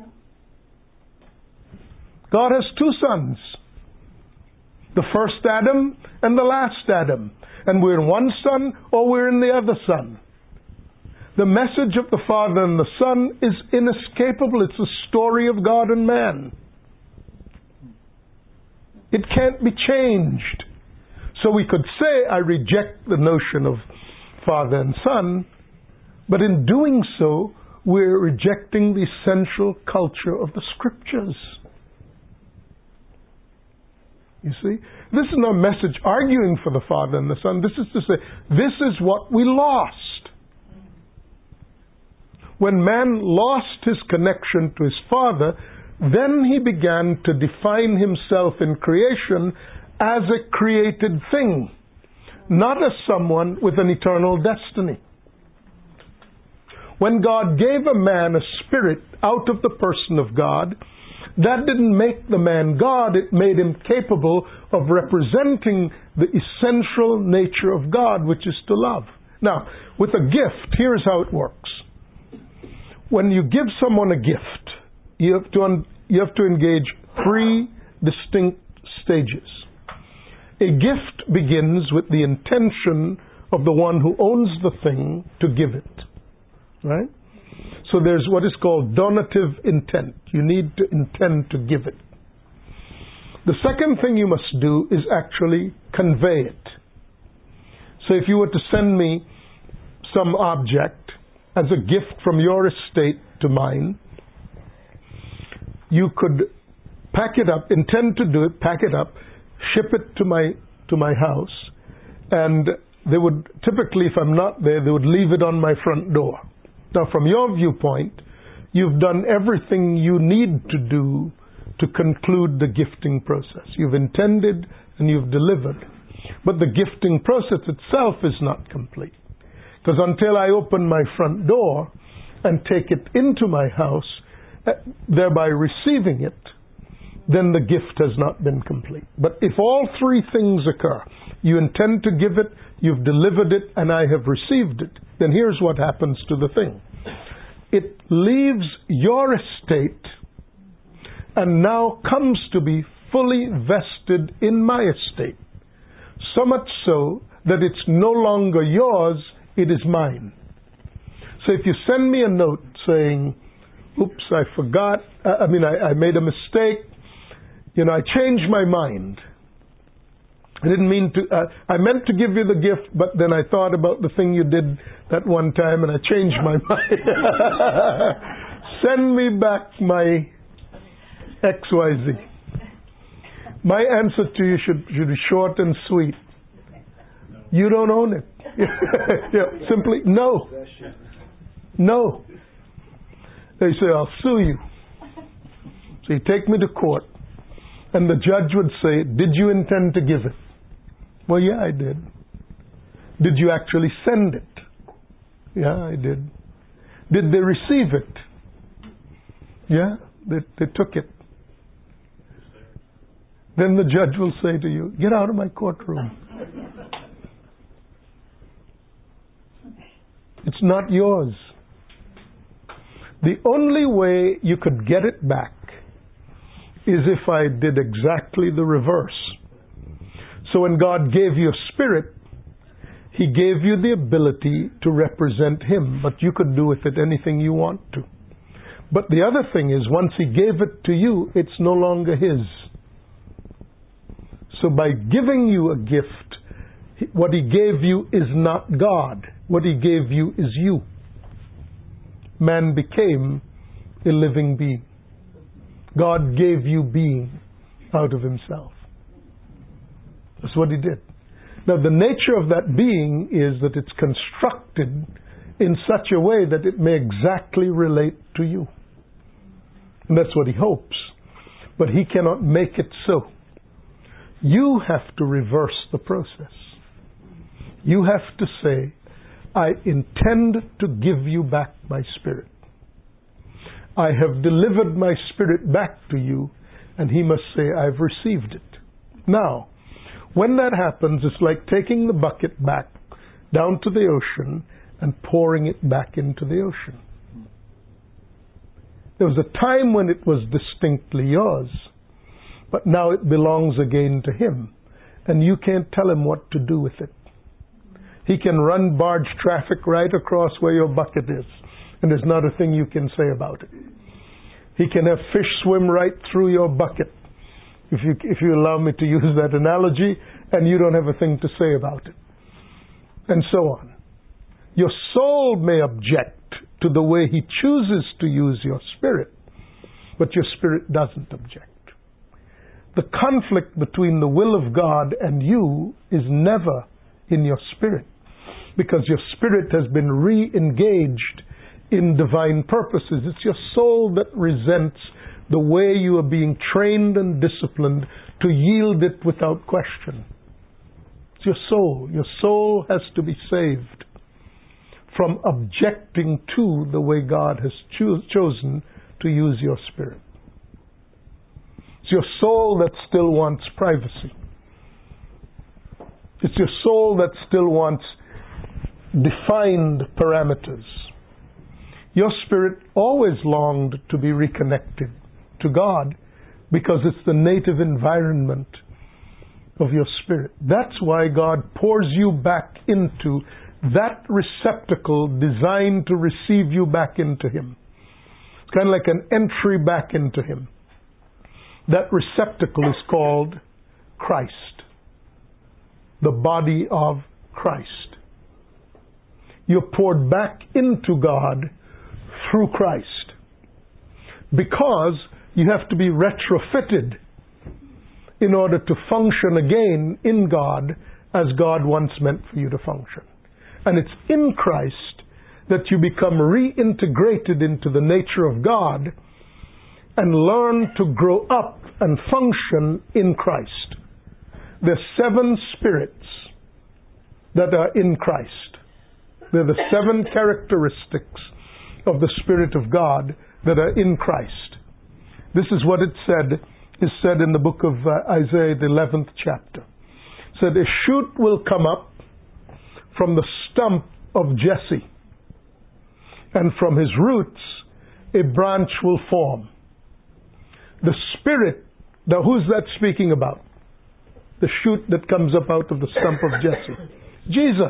S1: God has two sons. The first Adam and the last Adam. And we're in one son or we're in the other son. The message of the Father and the Son is inescapable. It's a story of God and man. It can't be changed. So we could say, I reject the notion of Father and Son, but in doing so, we're rejecting the essential culture of the Scriptures. You see? This is no message arguing for the Father and the Son. This is to say, this is what we lost. When man lost his connection to his Father, then he began to define himself in creation as a created thing, not as someone with an eternal destiny. When God gave a man a spirit out of the person of God, that didn't make the man God, it made him capable of representing the essential nature of God, which is to love. Now, with a gift, here's how it works. When you give someone a gift, you have to un- you have to engage three distinct stages. A gift begins with the intention of the one who owns the thing to give it. Right? So there's what is called donative intent. You need to intend to give it. The second thing you must do is actually convey it. So if you were to send me some object as a gift from your estate to mine, you could pack it up, intend to do it, pack it up, ship it to my to my house, and they would, typically if I'm not there, they would leave it on my front door. Now from your viewpoint, you've done everything you need to do to conclude the gifting process. You've intended and you've delivered. But the gifting process itself is not complete. Because until I open my front door and take it into my house, thereby receiving it, then the gift has not been complete. But if all three things occur, you intend to give it, you've delivered it, and I have received it, then here's what happens to the thing. It leaves your estate and now comes to be fully vested in my estate. So much so that it's no longer yours, it is mine. So if you send me a note saying, oops, I forgot, I mean, I, I made a mistake, you know, I changed my mind. I didn't mean to, uh, I meant to give you the gift, but then I thought about the thing you did that one time and I changed my mind. Send me back my X Y Z. My answer to you should, should be short and sweet. You don't own it. Yeah, simply, no. No. They say, I'll sue you. So you take me to court, and the judge would say, did you intend to give it? Well, yeah, I did. Did you actually send it? Yeah, I did. Did they receive it? Yeah, they, they took it. Then the judge will say to you, get out of my courtroom. It's not yours. The only way you could get it back is if I did exactly the reverse. So when God gave you a spirit, He gave you the ability to represent Him, but you could do with it anything you want to. But the other thing is, once He gave it to you, it's no longer His. So by giving you a gift, what He gave you is not God. What He gave you is you. Man became a living being. God gave you being out of Himself. That's what He did. Now, the nature of that being is that it's constructed in such a way that it may exactly relate to you. And that's what He hopes. But He cannot make it so. You have to reverse the process. You have to say, I intend to give you back my spirit. I have delivered my spirit back to you, and He must say, I've received it. Now, when that happens, it's like taking the bucket back down to the ocean and pouring it back into the ocean. There was a time when it was distinctly yours, but now it belongs again to Him, and you can't tell Him what to do with it. He can run barge traffic right across where your bucket is, and there's not a thing you can say about it. He can have fish swim right through your bucket, if you, if you allow me to use that analogy, and you don't have a thing to say about it. And so on. Your soul may object to the way He chooses to use your spirit, but your spirit doesn't object. The conflict between the will of God and you is never in your spirit, because your spirit has been re-engaged in divine purposes. It's your soul that resents the way you are being trained and disciplined to yield it without question. It's your soul. Your soul has to be saved from objecting to the way God has cho- chosen to use your spirit. It's your soul that still wants privacy. It's your soul that still wants defined parameters. Your spirit always longed to be reconnected to God because it's the native environment of your spirit. That's why God pours you back into that receptacle designed to receive you back into Him. It's kind of like an entry back into Him. That receptacle is called Christ, the body of Christ. You're poured back into God through Christ, because you have to be retrofitted in order to function again in God as God once meant for you to function. And it's in Christ that you become reintegrated into the nature of God and learn to grow up and function in Christ. There's seven spirits that are in Christ. They're the seven characteristics of the Spirit of God that are in Christ. This is what it said, is said in the book of uh, Isaiah, the eleventh chapter. It said, a shoot will come up from the stump of Jesse, and from his roots a branch will form. The Spirit, now who's that speaking about? The shoot that comes up out of the stump of Jesse. Jesus.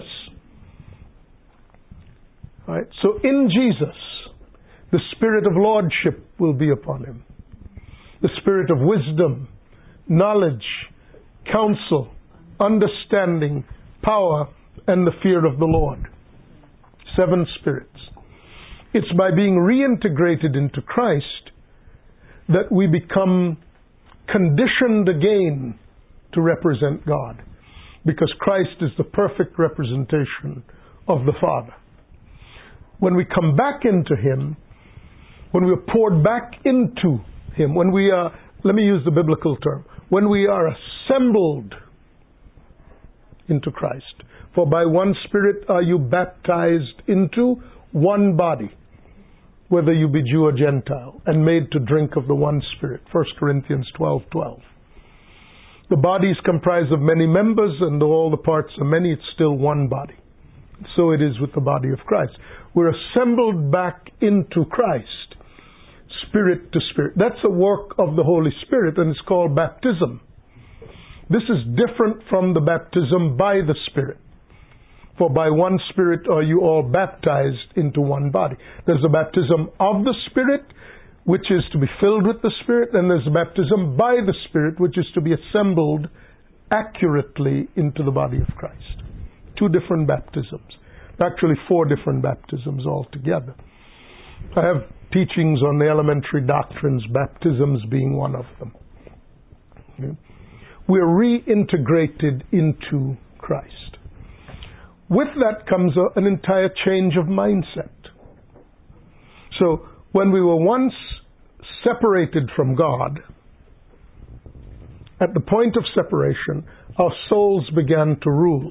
S1: All right? So in Jesus, the Spirit of Lordship will be upon Him. The Spirit of wisdom, knowledge, counsel, understanding, power, and the fear of the Lord. Seven spirits. It's by being reintegrated into Christ that we become conditioned again to represent God, because Christ is the perfect representation of the Father. When we come back into Him, when we are poured back into Him, when we are, let me use the biblical term, when we are assembled into Christ. For by one Spirit are you baptized into one body, whether you be Jew or Gentile, and made to drink of the one Spirit. First Corinthians twelve twelve. The body is comprised of many members, and though all the parts are many, it's still one body. So it is with the body of Christ. We're assembled back into Christ, spirit to spirit. That's a work of the Holy Spirit, and it's called baptism. This is different from the baptism by the Spirit. For by one Spirit are you all baptized into one body. There's a baptism of the Spirit, which is to be filled with the Spirit, and there's a baptism by the Spirit, which is to be assembled accurately into the body of Christ. Two different baptisms. Actually, four different baptisms altogether. I have teachings on the elementary doctrines, baptisms being one of them. Okay. We're reintegrated into Christ. With that comes a, an entire change of mindset. So, when we were once separated from God, at the point of separation, our souls began to rule.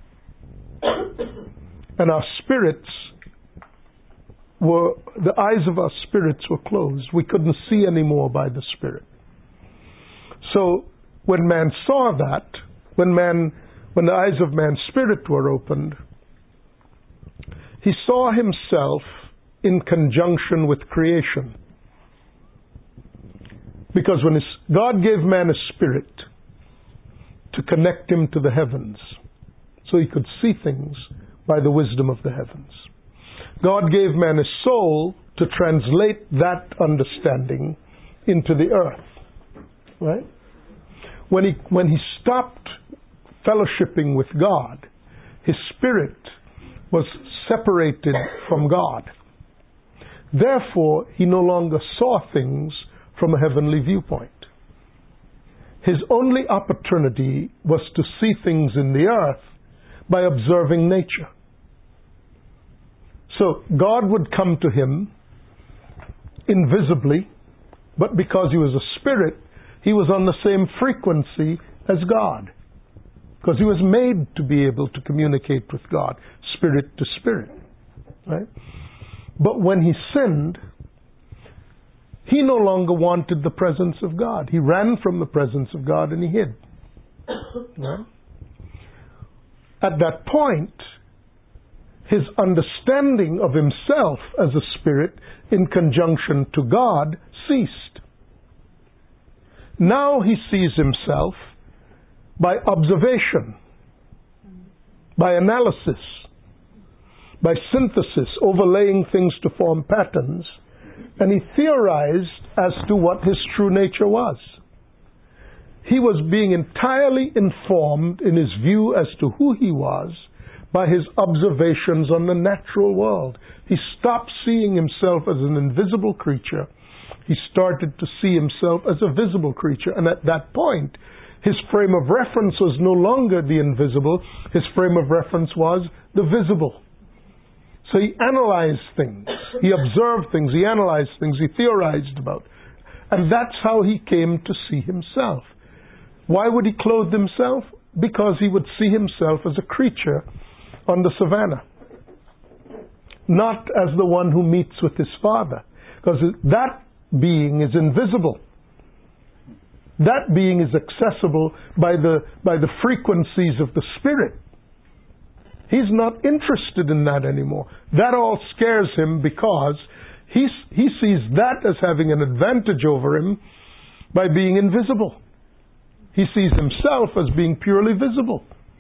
S1: And our spirits were, the eyes of our spirits were closed. We couldn't see anymore by the Spirit. So, when man saw that, when man, when the eyes of man's spirit were opened, he saw himself in conjunction with creation. Because when his, God gave man a spirit to connect him to the heavens, so he could see things by the wisdom of the heavens. God gave man a soul to translate that understanding into the earth. Right? When he, when he stopped fellowshipping with God, his spirit was separated from God. Therefore, he no longer saw things from a heavenly viewpoint. His only opportunity was to see things in the earth by observing nature. So, God would come to him invisibly, but because he was a spirit, he was on the same frequency as God. Because he was made to be able to communicate with God, spirit to spirit. Right? But when he sinned, he no longer wanted the presence of God. He ran from the presence of God and he hid. Right? At that point, his understanding of himself as a spirit in conjunction to God ceased. Now he sees himself by observation, by analysis, by synthesis, overlaying things to form patterns, and he theorized as to what his true nature was. He was being entirely informed in his view as to who he was by his observations on the natural world. He stopped seeing himself as an invisible creature. He started to see himself as a visible creature. And at that point, his frame of reference was no longer the invisible. His frame of reference was the visible. So he analyzed things. He observed things. He analyzed things. He theorized about. And that's how he came to see himself. Why would he clothe himself? Because he would see himself as a creature on the savannah, not as the one who meets with his Father. Because that being is invisible. That being is accessible by the, by the frequencies of the Spirit. He's not interested in that anymore. That all scares him because he, he sees that as having an advantage over him by being invisible. He sees himself as being purely visible.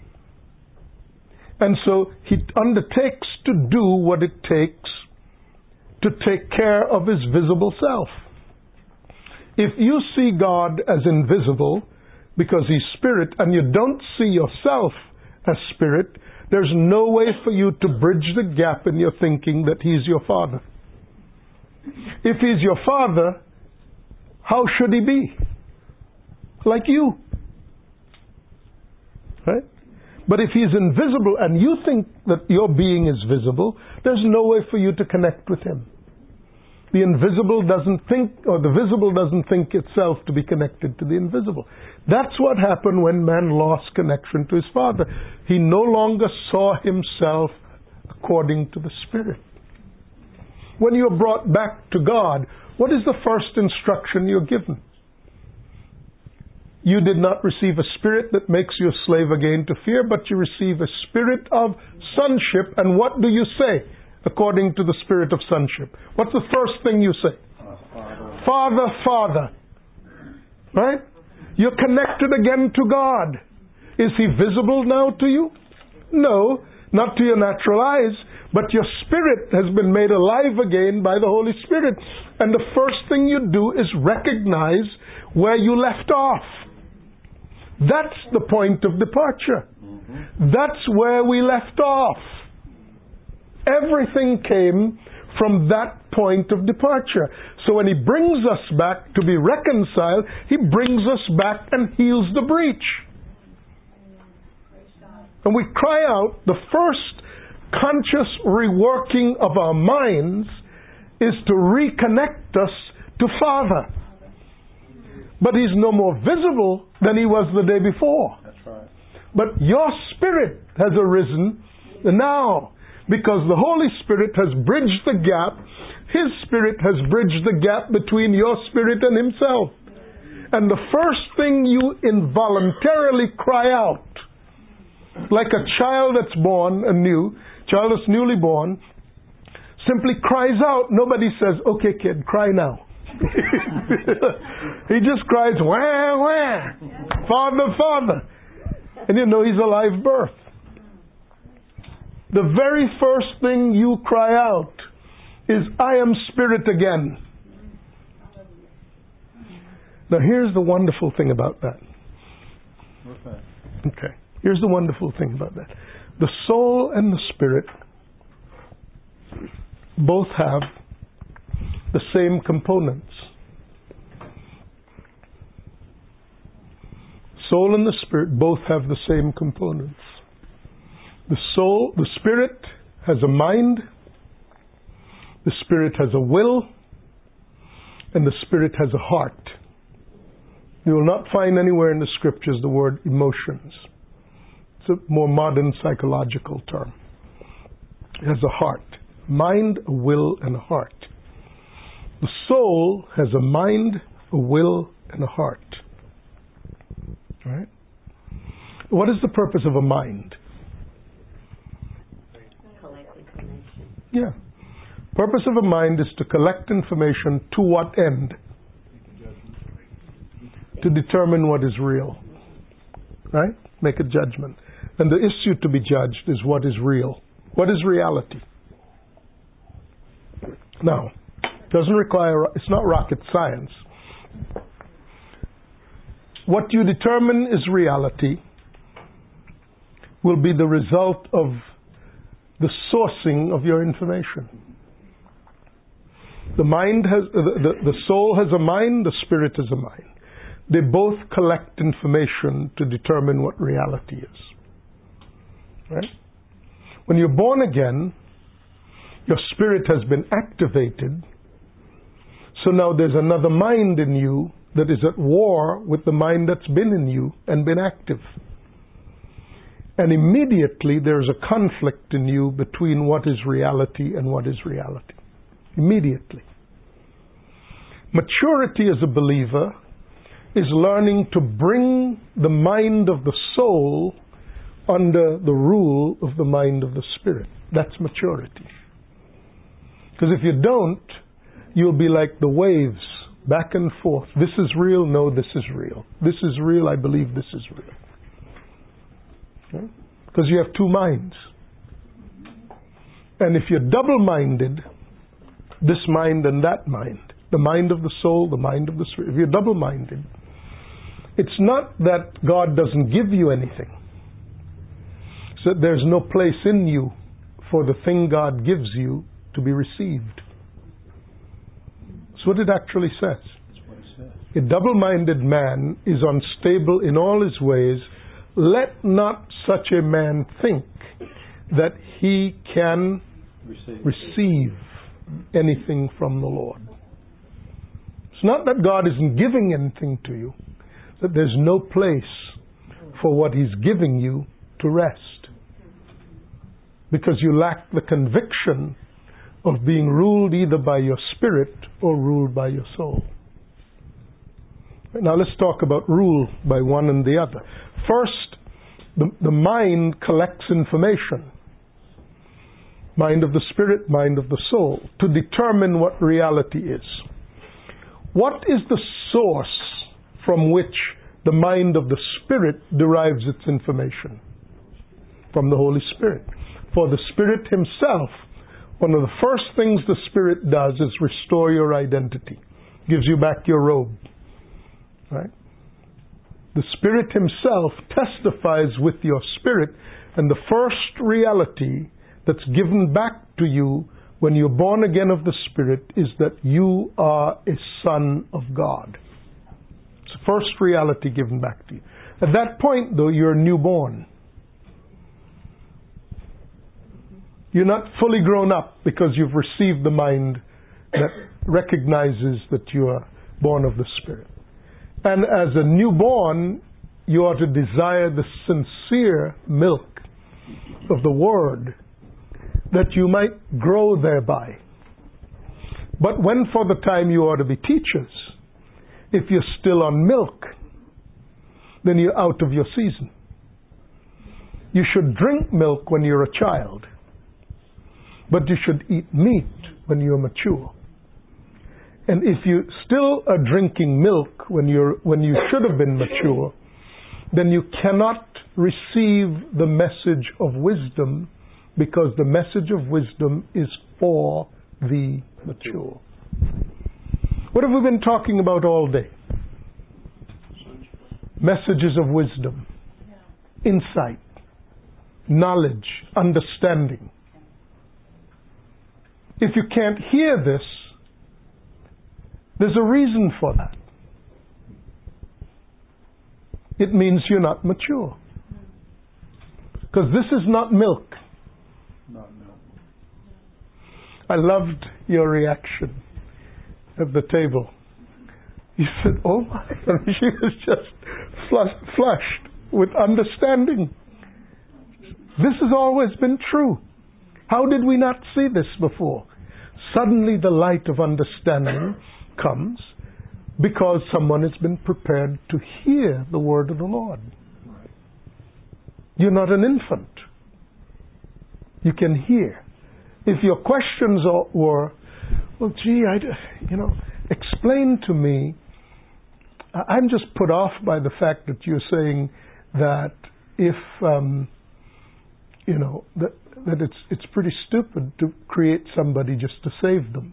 S1: And so he undertakes to do what it takes to take care of his visible self. If you see God as invisible because he's spirit and you don't see yourself as spirit, there's no way for you to bridge the gap in your thinking that he's your Father. If he's your Father, how should he be? Like you. Right? But if he's invisible and you think that your being is visible, there's no way for you to connect with him. The invisible doesn't think, or the visible doesn't think itself to be connected to the invisible. That's what happened when man lost connection to his Father. He no longer saw himself according to the Spirit. When you're brought back to God, what is the first instruction you're given? You did not receive a spirit that makes you a slave again to fear, but you receive a spirit of sonship. And what do you say according to the spirit of sonship? What's the first thing you say? Father, Father. Father. Right? You're connected again to God. Is he visible now to you? No. not to your natural eyes, but your spirit has been made alive again by the Holy Spirit. And the first thing you do is recognize where you left off. That's the point of departure. Mm-hmm. That's where we left off. Everything came from that point of departure. So when He brings us back to be reconciled, He brings us back and heals the breach. And we cry out, the first conscious reworking of our minds is to reconnect us to Father. But He's no more visible than He was the day before.
S3: That's right.
S1: But your spirit has arisen now, because the Holy Spirit has bridged the gap. His Spirit has bridged the gap between your spirit and Himself. And the first thing you involuntarily cry out, like a child that's born anew, child that's newly born, simply cries out. Nobody says, okay kid, cry now. He just cries, wah, wah, Father, Father. And you know he's a live birth. The very first thing you cry out is, I am spirit again. Now here's the wonderful thing about that. Okay. Here's the wonderful thing about that. The soul and the spirit both have the same components. Soul and the spirit both have the same components. The soul, the spirit has a mind, the spirit has a will, and the spirit has a heart. You will not find anywhere in the scriptures the word emotions. It's a more modern psychological term. It has a heart. Mind, a will, and a heart. The soul has a mind, a will, and a heart. Right? What is the purpose of a mind?
S4: Collect information.
S1: Yeah. Purpose of a mind is to collect information to what end? To determine what is real. Right? Make a judgment. And the issue to be judged is what is real. What is reality? Now, it doesn't require, it's not rocket science. What you determine is reality will be the result of the sourcing of your information. The mind has, the, the, the soul has a mind, the spirit has a mind. They both collect information to determine what reality is. Right? When you're born again, your spirit has been activated. So now there's another mind in you that is at war with the mind that's been in you and been active. And immediately there's a conflict in you between what is reality and what is reality. Immediately. Maturity as a believer is learning to bring the mind of the soul under the rule of the mind of the spirit. That's maturity. Because if you don't, you'll be like the waves, back and forth. This is real, no, this is real. This is real, I believe this is real. Okay? Because you have two minds. And if you're double-minded, this mind and that mind, the mind of the soul, the mind of the spirit, if you're double-minded, it's not that God doesn't give you anything. So there's no place in you for the thing God gives you to be received. That's what it actually says.
S3: That's what it says.
S1: A double-minded man is unstable in all his ways. Let not such a man think that he can
S3: Receive.
S1: receive anything from the Lord. It's not that God isn't giving anything to you, that there's no place for what He's giving you to rest. Because you lack the conviction of being ruled either by your spirit or ruled by your soul. Now let's talk about rule by one and the other. First, the, the mind collects information. Mind of the spirit, mind of the soul, to determine what reality is. What is the source from which the mind of the spirit derives its information? From the Holy Spirit. For the Spirit Himself, one of the first things the Spirit does is restore your identity. Gives you back your robe. Right? The Spirit Himself testifies with your spirit, and the first reality that's given back to you when you're born again of the Spirit is that you are a son of God. It's the first reality given back to you. At that point, though, you're newborn. You're not fully grown up because you've received the mind that recognizes that you are born of the Spirit. And as a newborn, you are to desire the sincere milk of the Word, that you might grow thereby. But when for the time you are to be teachers, if you're still on milk, then you're out of your season. You should drink milk when you're a child, but you should eat meat when you're mature. And if you still are drinking milk when you're when you should have been mature, then you cannot receive the message of wisdom, because the message of wisdom is for the mature. What have we been talking about all day? Messages of wisdom, insight, knowledge, understanding. If you can't hear this, there's a reason for that. It means you're not mature. Because this is not milk.
S3: Not milk.
S1: I loved your reaction at the table. You said, oh my. She was just flush, flushed with understanding. This has always been true. How did we not see this before? Suddenly the light of understanding comes because someone has been prepared to hear the word of the Lord. You're not an infant. You can hear. If your questions are, were, well, gee, I, you know, explain to me. I'm just put off by the fact that you're saying that if, um, you know, that that it's it's pretty stupid to create somebody just to save them.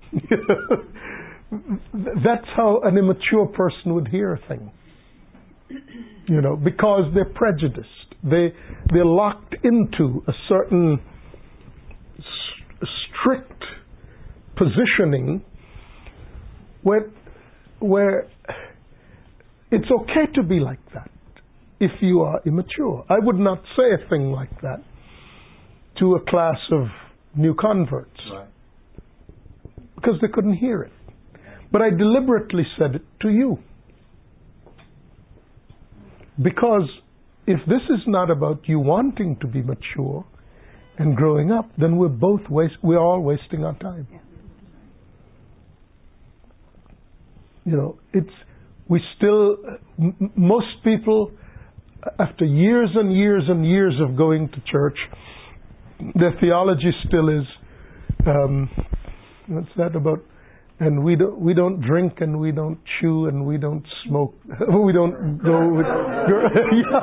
S1: That's how an immature person would hear a thing. You know, because they're prejudiced. They, they're locked into a certain s- strict positioning where, where it's okay to be like that if you are immature. I would not say a thing like that to a class of new converts.
S3: Right.
S1: Because they couldn't hear it. But I deliberately said it to you. Because if this is not about you wanting to be mature and growing up, then we're both waste, we're all wasting our time. You know, it's we still m- most people, after years and years and years of going to church, their theology still is um, what's that about? And we don't we don't drink and we don't chew and we don't smoke. We don't go with girls.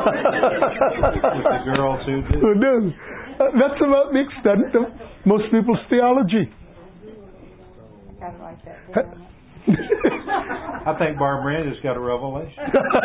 S3: The girls who do.
S1: Who do. Uh, that's about the extent of most people's theology.
S4: Kind of like that.
S3: I think Barb Branda's got a revelation.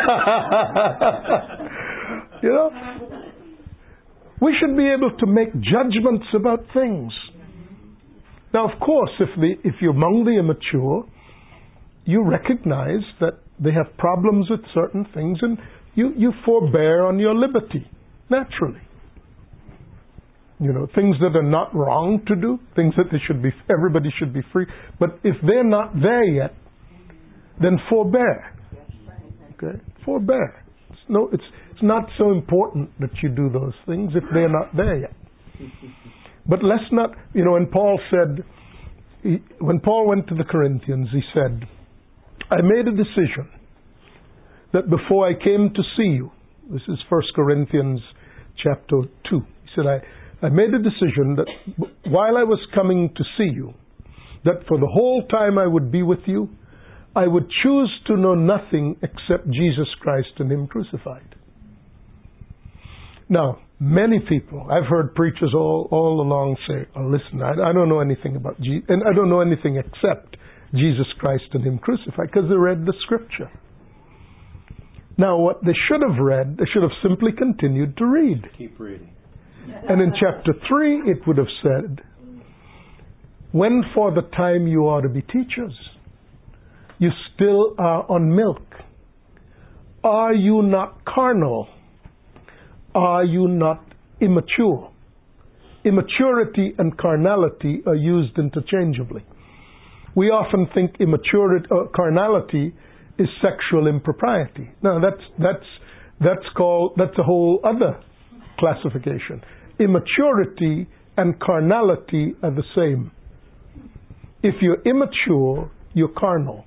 S1: You know, we should be able to make judgments about things. Now, of course, if the if you're among the immature, you recognize that they have problems with certain things, and you, you forbear on your liberty, naturally. You know, things that are not wrong to do, things that they should be, everybody should be free. But if they're not there yet, then forbear. Okay, forbear. It's no, it's it's not so important that you do those things if they're not there yet. But let's not, you know, when Paul said, he, when Paul went to the Corinthians, he said, I made a decision that before I came to see you, this is First Corinthians chapter two, he said, I, I made a decision that while I was coming to see you, that for the whole time I would be with you, I would choose to know nothing except Jesus Christ and Him crucified. Now, Many people, I've heard preachers all, all along say, oh, listen, I, I don't know anything about Jesus, and I don't know anything except Jesus Christ and Him crucified, because they read the Scripture. Now, what they should have read, they should have simply continued to read.
S3: Keep reading.
S1: And in chapter three, it would have said, when for the time you are to be teachers, you still are on milk. Are you not carnal? Are you not immature? Immaturity and carnality are used interchangeably. We often think immaturity, uh, carnality is sexual impropriety. No, that's that's that's called that's a whole other classification. Immaturity and carnality are the same. If you're immature, you're carnal.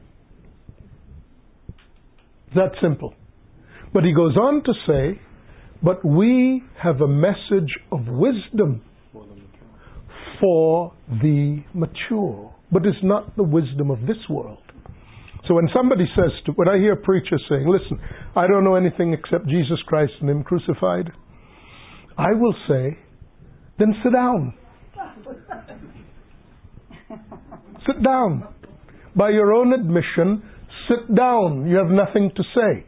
S1: That simple. But he goes on to say, but we have a message of wisdom for the mature. But it's not the wisdom of this world. So when somebody says to, when I hear preachers saying, listen, I don't know anything except Jesus Christ and Him crucified, I will say, then sit down. Sit down. By your own admission, sit down. You have nothing to say.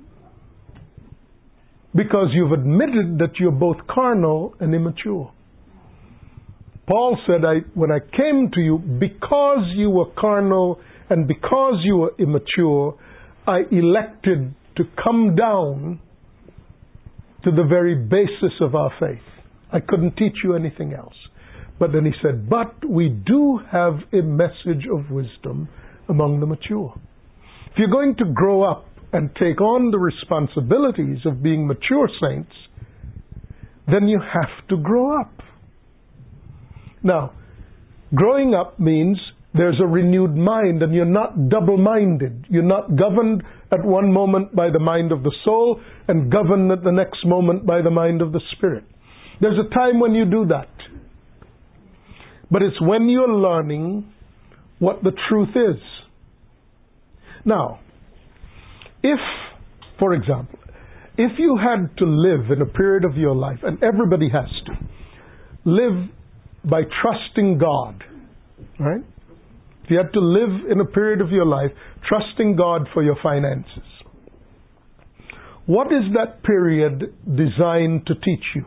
S1: Because you've admitted that you're both carnal and immature. Paul said, I, when I came to you, because you were carnal and because you were immature, I elected to come down to the very basis of our faith. I couldn't teach you anything else. But then he said, but we do have a message of wisdom among the mature. If you're going to grow up and take on the responsibilities of being mature saints, then you have to grow up. Now, growing up means there's a renewed mind and you're not double-minded. You're not governed at one moment by the mind of the soul and governed at the next moment by the mind of the spirit. There's a time when you do that. But it's when you're learning what the truth is. Now, if, for example, if you had to live in a period of your life, and everybody has to, live by trusting God, right? If you had to live in a period of your life trusting God for your finances, what is that period designed to teach you?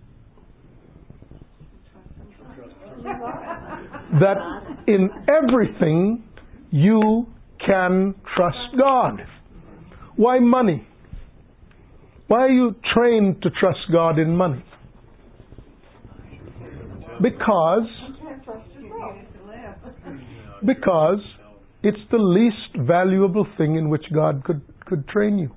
S1: That in everything you can trust God. Why money? Why are you trained to trust God in money? Because because it's the least valuable thing in which God could, could train you.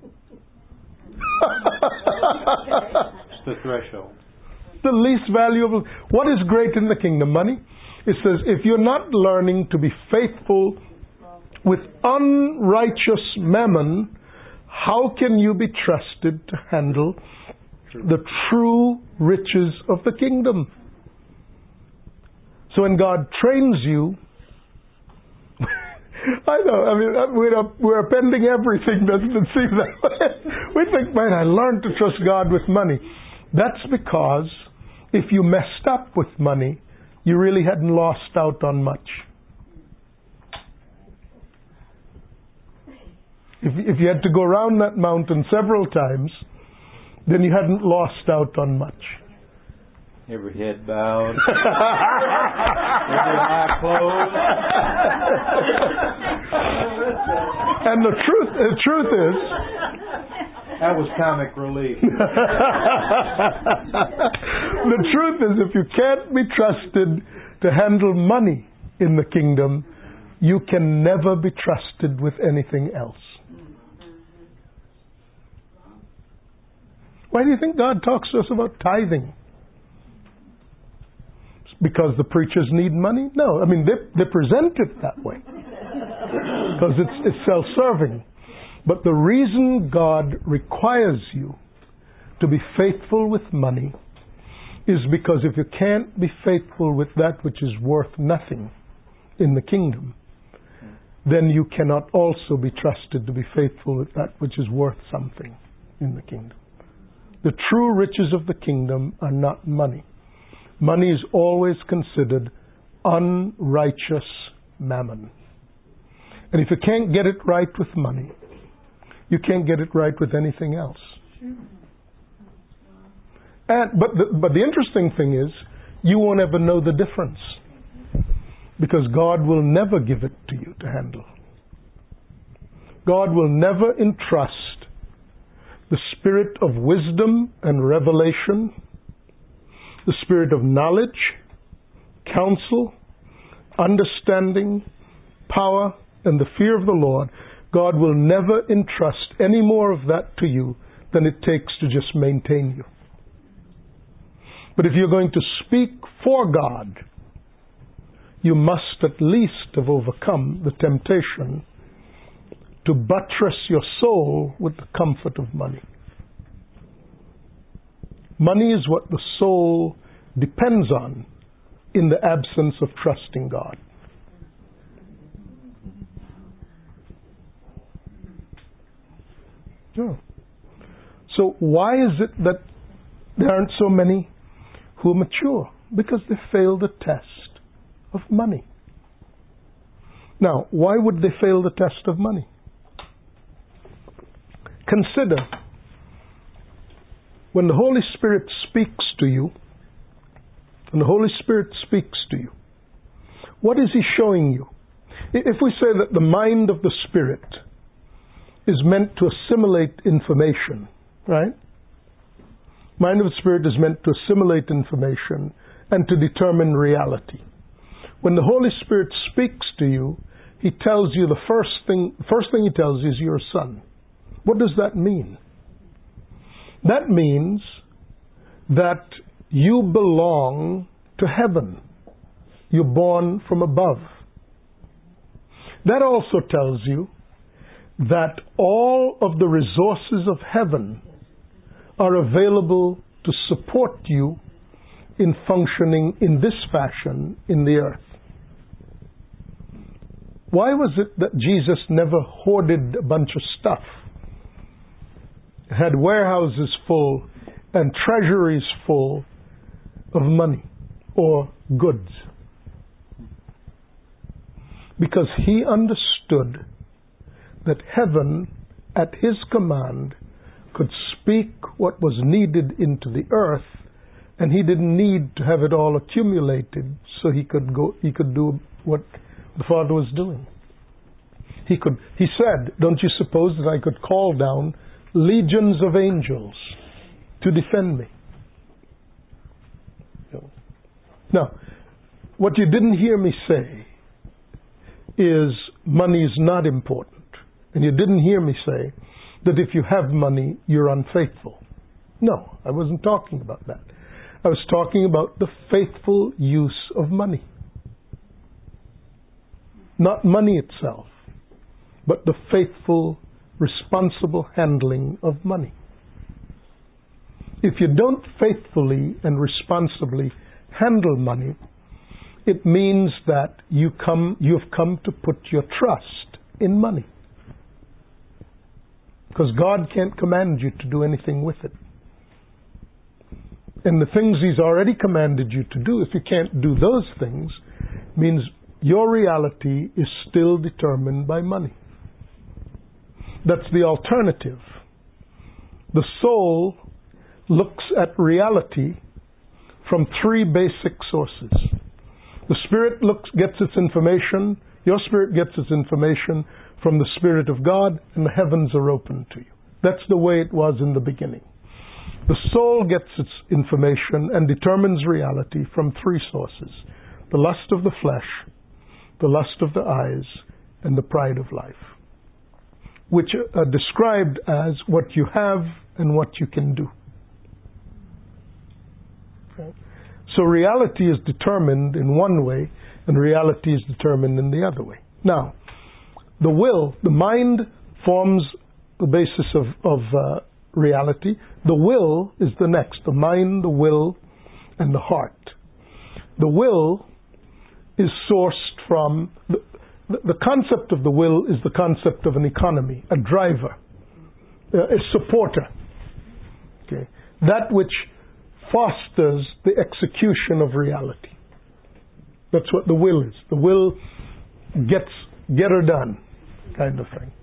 S3: It's the threshold.
S1: The least valuable. What is great in the kingdom? Money? It says, if you're not learning to be faithful with unrighteous mammon, how can you be trusted to handle the true riches of the kingdom? So when God trains you, I know, I mean, we're, we're appending everything, doesn't it seem that way? We think, man, I learned to trust God with money. That's because if you messed up with money, you really hadn't lost out on much. If, if you had to go around that mountain several times, then you hadn't lost out on much.
S3: Every head bowed. Every eye closed.
S1: And the truth, the truth is,
S3: that was comic relief.
S1: The truth is, if you can't be trusted to handle money in the kingdom, you can never be trusted with anything else. Why do you think God talks to us about tithing? Because the preachers need money? No, I mean, they, they present it that way. Because it's, it's self-serving. But the reason God requires you to be faithful with money is because if you can't be faithful with that which is worth nothing in the kingdom, then you cannot also be trusted to be faithful with that which is worth something in the kingdom. The true riches of the kingdom are not money. Money is always considered unrighteous mammon. And if you can't get it right with money, you can't get it right with anything else. And, but, the, but the interesting thing is, you won't ever know the difference. Because God will never give it to you to handle. God will never entrust the spirit of wisdom and revelation, the spirit of knowledge, counsel, understanding, power, and the fear of the Lord. God will never entrust any more of that to you than it takes to just maintain you. But if you're going to speak for God, you must at least have overcome the temptation to buttress your soul with the comfort of money. Money is what the soul depends on in the absence of trusting God. Yeah. So why is it that there aren't so many who are mature? Because they fail the test of money. Now, why would they fail the test of money? Consider, when the Holy Spirit speaks to you, when the Holy Spirit speaks to you, what is He showing you? If we say that the mind of the Spirit is meant to assimilate information, right? Mind of the Spirit is meant to assimilate information and to determine reality. When the Holy Spirit speaks to you, He tells you the first thing, first thing He tells you is you're a son. What does that mean? That means that you belong to heaven. You're born from above. That also tells you that all of the resources of heaven are available to support you in functioning in this fashion in the earth. Why was it that Jesus never hoarded a bunch of stuff? Had warehouses full and treasuries full of money or goods? Because He understood that heaven, at His command, could speak what was needed into the earth, and He didn't need to have it all accumulated so He could go. He could do what the Father was doing. He could. He said, "Don't you suppose that I could call down legions of angels to defend me?" Now, what you didn't hear me say is money is not important. And you didn't hear me say that if you have money, you're unfaithful. No, I wasn't talking about that. I was talking about the faithful use of money. Not money itself, but the faithful, responsible handling of money. If you don't faithfully and responsibly handle money, it means that you come, you've come to put your trust in money. Because God can't command you to do anything with it. And the things He's already commanded you to do, if you can't do those things, means your reality is still determined by money. That's the alternative. The soul looks at reality from three basic sources. The spirit looks, gets its information, your spirit gets its information from the Spirit of God, and the heavens are open to you. That's the way it was in the beginning. The soul gets its information and determines reality from three sources: the lust of the flesh, the lust of the eyes, and the pride of life, which are described as what you have and what you can do. Okay? So reality is determined in one way, and reality is determined in the other way. Now, the will, the mind forms the basis of, of uh, reality. The will is the next. The mind, the will, and the heart. The will is sourced from... The, the concept of the will is the concept of an economy, a driver, a supporter. Okay. that which fosters the execution of reality. That's what the will is. The will gets get her done, kind of thing.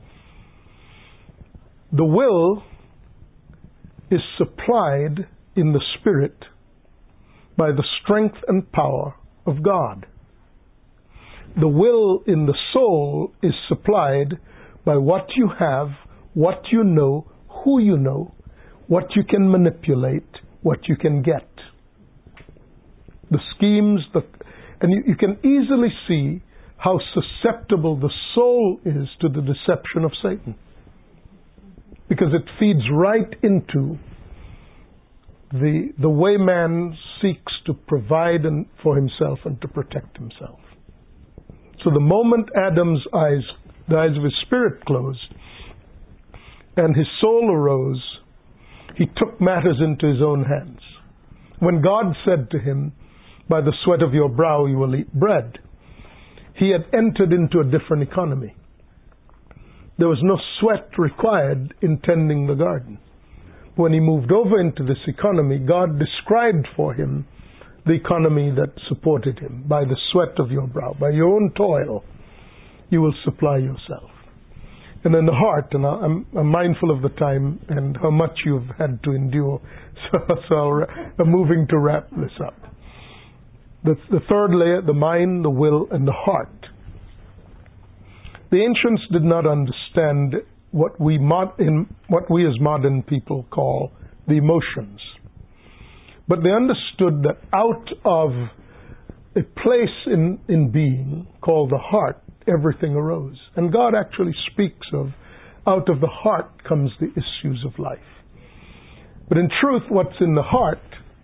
S1: The will is supplied in the Spirit by the strength and power of God. The will in the soul is supplied by what you have, what you know, who you know, what you can manipulate, what you can get. The schemes, the, and you, you can easily see how susceptible the soul is to the deception of Satan. Because it feeds right into the, the way man seeks to provide and, for himself and to protect himself. So the moment Adam's eyes, the eyes of his spirit closed, and his soul arose, he took matters into his own hands. When God said to him, by the sweat of your brow you will eat bread, he had entered into a different economy. There was no sweat required in tending the garden. When he moved over into this economy, God described for him the economy that supported him. By the sweat of your brow, by your own toil, you will supply yourself. And in the heart, and I'm, I'm mindful of the time and how much you've had to endure, so, so I'm moving to wrap this up. The, the third layer, the mind, the will, and the heart. The ancients did not understand what we, mod, in, what we as modern people call the emotions. But they understood that out of a place in, in being called the heart, everything arose. And God actually speaks of, out of the heart comes the issues of life. But in truth, what's in the heart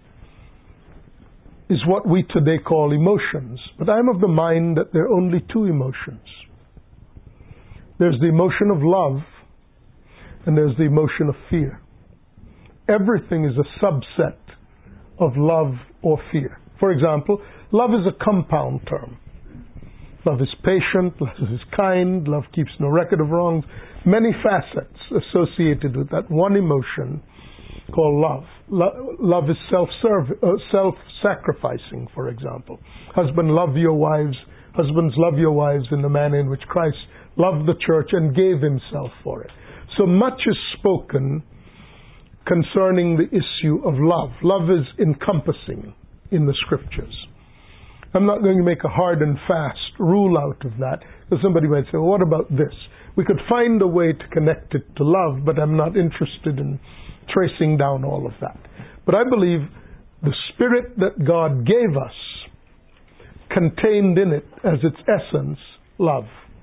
S1: is what we today call emotions. But I'm of the mind that there are only two emotions. There's the emotion of love, and there's the emotion of fear. Everything is a subset of love or fear. For example, love is a compound term. Love is patient, love is kind, love keeps no record of wrongs. Many facets associated with that one emotion called love. Lo- love is self-serve, uh, self-sacrificing, for example. Husband, love your wives. Husbands, love your wives in the manner in which Christ loved the church and gave himself for it. So much is spoken concerning the issue of love. Love is encompassing in the scriptures. I'm not going to make a hard and fast rule out of that, because somebody might say, well, what about this? We could find a way to connect it to love, but I'm not interested in tracing down all of that. But I believe the spirit that God gave us contained in it as its essence love.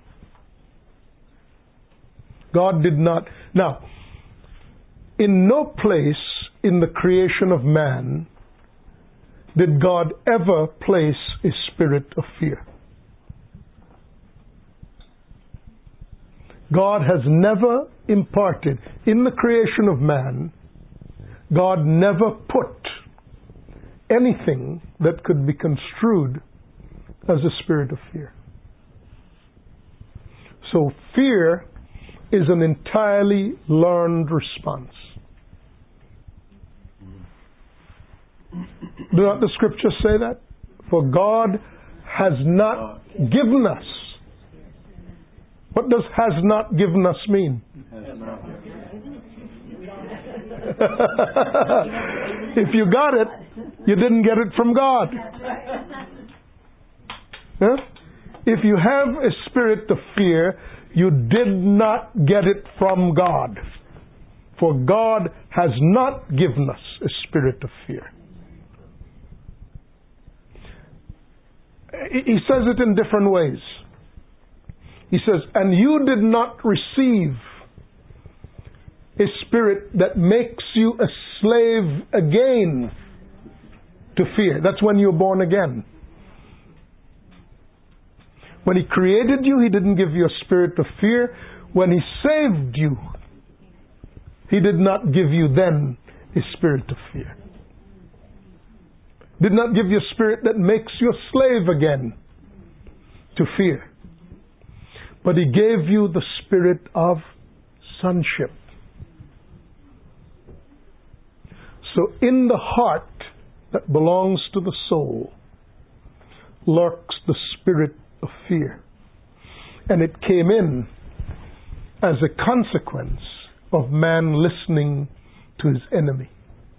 S1: God did not. Now, in no place in the creation of man did God ever place a spirit of fear. God has never imparted, in the creation of man, God never put anything that could be construed as a spirit of fear. So fear is an entirely learned response. Do not the scriptures say that? For God has not given us. What does has not given us mean? If you got it, you didn't get it from God. Huh? If you have a spirit of fear, you did not get it from God. For God has not given us a spirit of fear. He says it in different ways. He says, and you did not receive a spirit that makes you a slave again to fear. That's when you're born again. When He created you, He didn't give you a spirit of fear. When He saved you, He did not give you then a spirit of fear. Did not give you a spirit that makes you a slave again to fear. But He gave you the spirit of sonship. So in the heart that belongs to the soul lurks the spirit of fear. And it came in as a consequence of man listening to his enemy.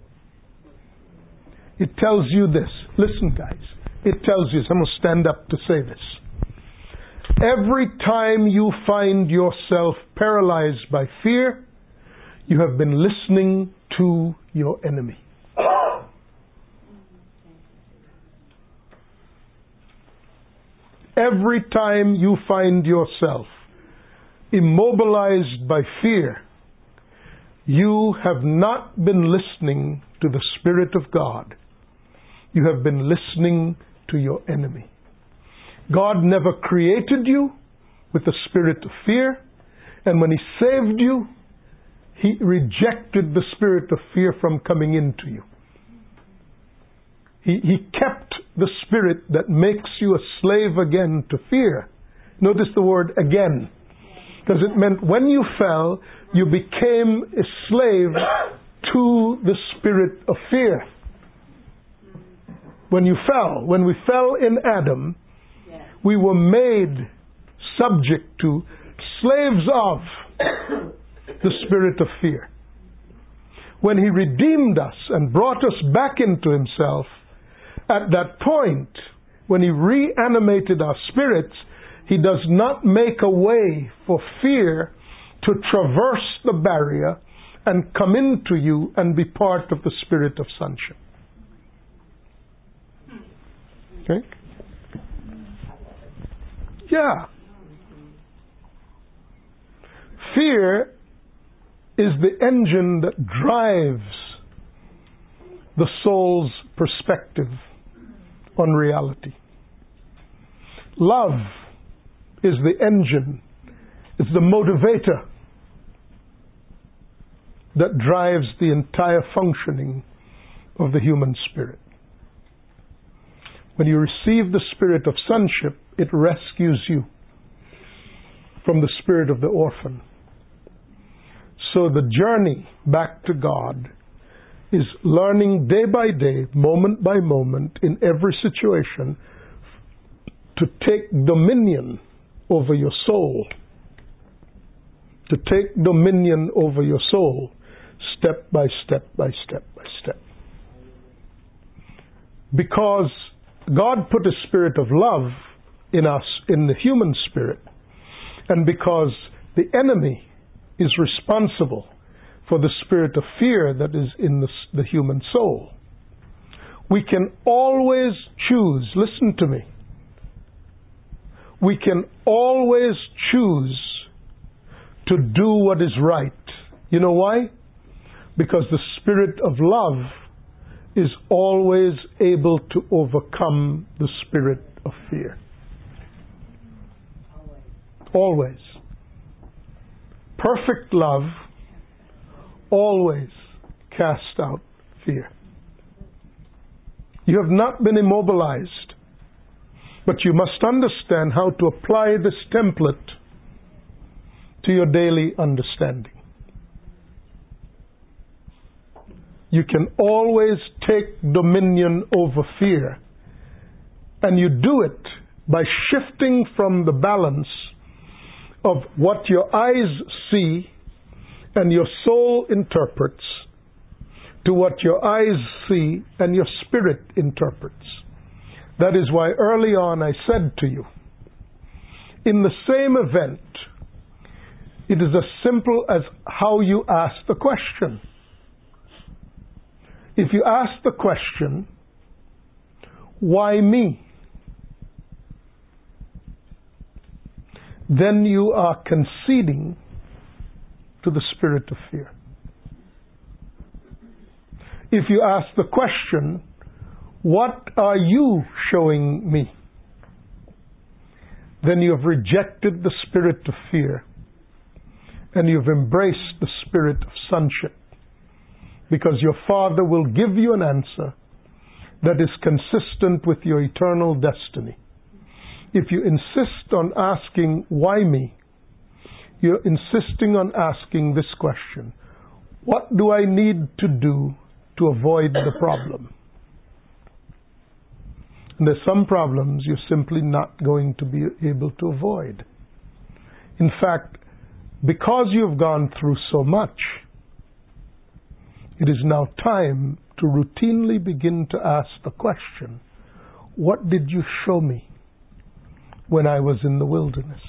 S1: It tells you this. Listen, guys. It tells you, I'm going to stand up to say this. Every time you find yourself paralyzed by fear, you have been listening to your enemy. Every time you find yourself immobilized by fear, you have not been listening to the Spirit of God. You have been listening to your enemy. God never created you with the spirit of fear, and when He saved you, He rejected the spirit of fear from coming into you. He, he kept the spirit that makes you a slave again to fear. Notice the word again, because it meant when you fell, you became a slave to the spirit of fear. When you fell, when we fell in Adam, we were made subject to, slaves of, the spirit of fear. When He redeemed us and brought us back into Himself, at that point, when He reanimated our spirits, He does not make a way for fear to traverse the barrier and come into you and be part of the spirit of sonship. Okay? Yeah. Fear is the engine that drives the soul's perspective on reality. Love is the engine, it's the motivator that drives the entire functioning of the human spirit. When you receive the spirit of sonship, it rescues you from the spirit of the orphan. So the journey back to God is learning day by day, moment by moment, in every situation, to take dominion over your soul. To take dominion over your soul, step by step by step by step. Because God put a spirit of love in us, in the human spirit, and because the enemy is responsible for the spirit of fear that is in the, the human soul, we can always choose, listen to me, we can always choose to do what is right. You know why? Because the spirit of love is always able to overcome the spirit of fear. Always. Perfect love always casts out fear. You have not been immobilized, but you must understand how to apply this template to your daily understanding. You can always take dominion over fear, and you do it by shifting from the balance of what your eyes see and your soul interprets to what your eyes see and your spirit interprets. That is why early on I said to you, in the same event, it is as simple as how you ask the question. If you ask the question, why me? Then you are conceding to the spirit of fear. If you ask the question, what are you showing me? Then you have rejected the spirit of fear and you've embraced the spirit of sonship, because your Father will give you an answer that is consistent with your eternal destiny. If you insist on asking, why me? You're insisting on asking this question: what do I need to do to avoid the problem. And there's some problems you're simply not going to be able to avoid. In fact, because you've gone through so much, it is now time to routinely begin to ask the question, what did you show me when I was in the wilderness?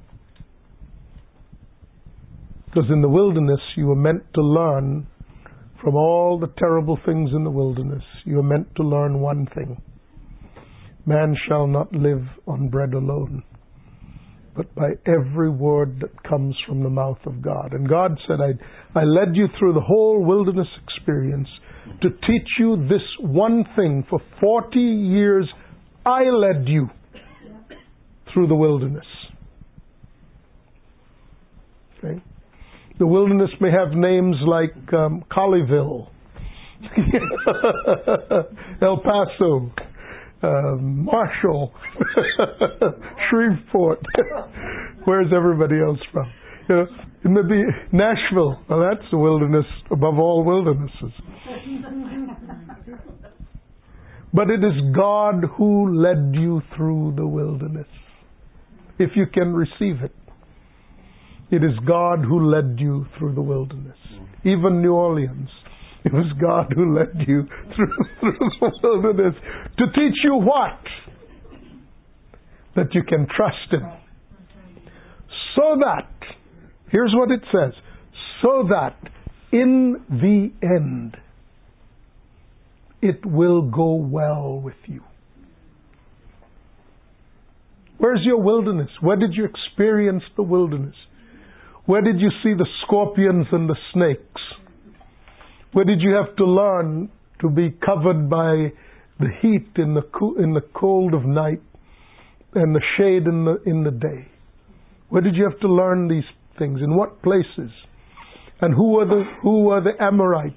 S1: Because in the wilderness you were meant to learn from all the terrible things in the wilderness. You were meant to learn one thing. Man shall not live on bread alone, but by every word that comes from the mouth of God. And God said, I, I led you through the whole wilderness experience to teach you this one thing. For forty years, I led you through the wilderness. Okay? The wilderness may have names like um, Colleyville, El Paso, um, Marshall, Shreveport. Where's everybody else from? You know, it may be Nashville. Well, that's the wilderness above all wildernesses. But it is God who led you through the wilderness. If you can receive it. It is God who led you through the wilderness. Even New Orleans. It was God who led you through, through the wilderness to teach you what? That you can trust Him. So that, here's what it says, so that in the end it will go well with you. Where's your wilderness? Where did you experience the wilderness? Where did you see the scorpions and the snakes? Where did you have to learn to be covered by the heat in the co- in the cold of night and the shade in the in the day? Where did you have to learn these things? In what places? And who were the who were the Amorites?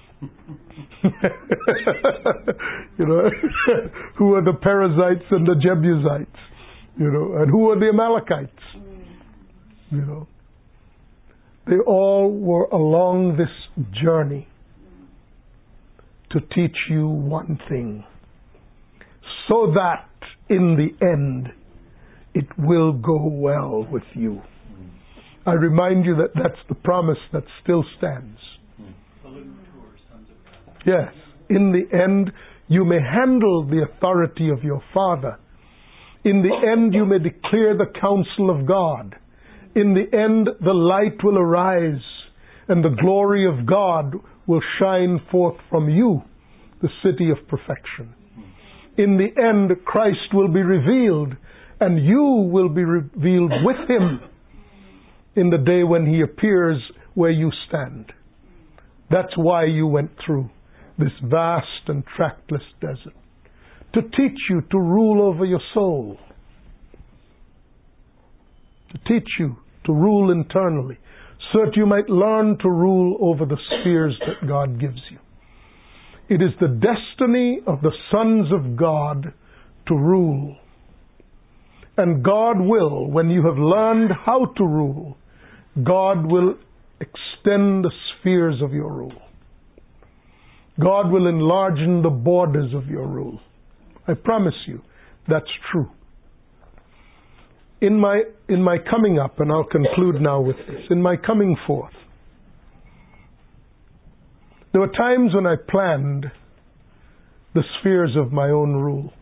S1: You know, who were the Perizzites and the Jebusites? You know, and who were the Amalekites? You know. They all were along this journey to teach you one thing, so that in the end it will go well with you. I remind you that that's the promise that still stands. Yes, in the end you may handle the authority of your Father. In the end you may declare the counsel of God. In the end, the light will arise and the glory of God will shine forth from you, the city of perfection. In the end, Christ will be revealed and you will be revealed with Him in the day when He appears where you stand. That's why you went through this vast and trackless desert. To teach you to rule over your soul. To teach you to rule internally, so that you might learn to rule over the spheres that God gives you. It is the destiny of the sons of God to rule. And God will, when you have learned how to rule, God will extend the spheres of your rule. God will enlarge the borders of your rule. I promise you, that's true. In my in my coming up, and I'll conclude now with this, in my coming forth, there were times when I planned the spheres of my own rule.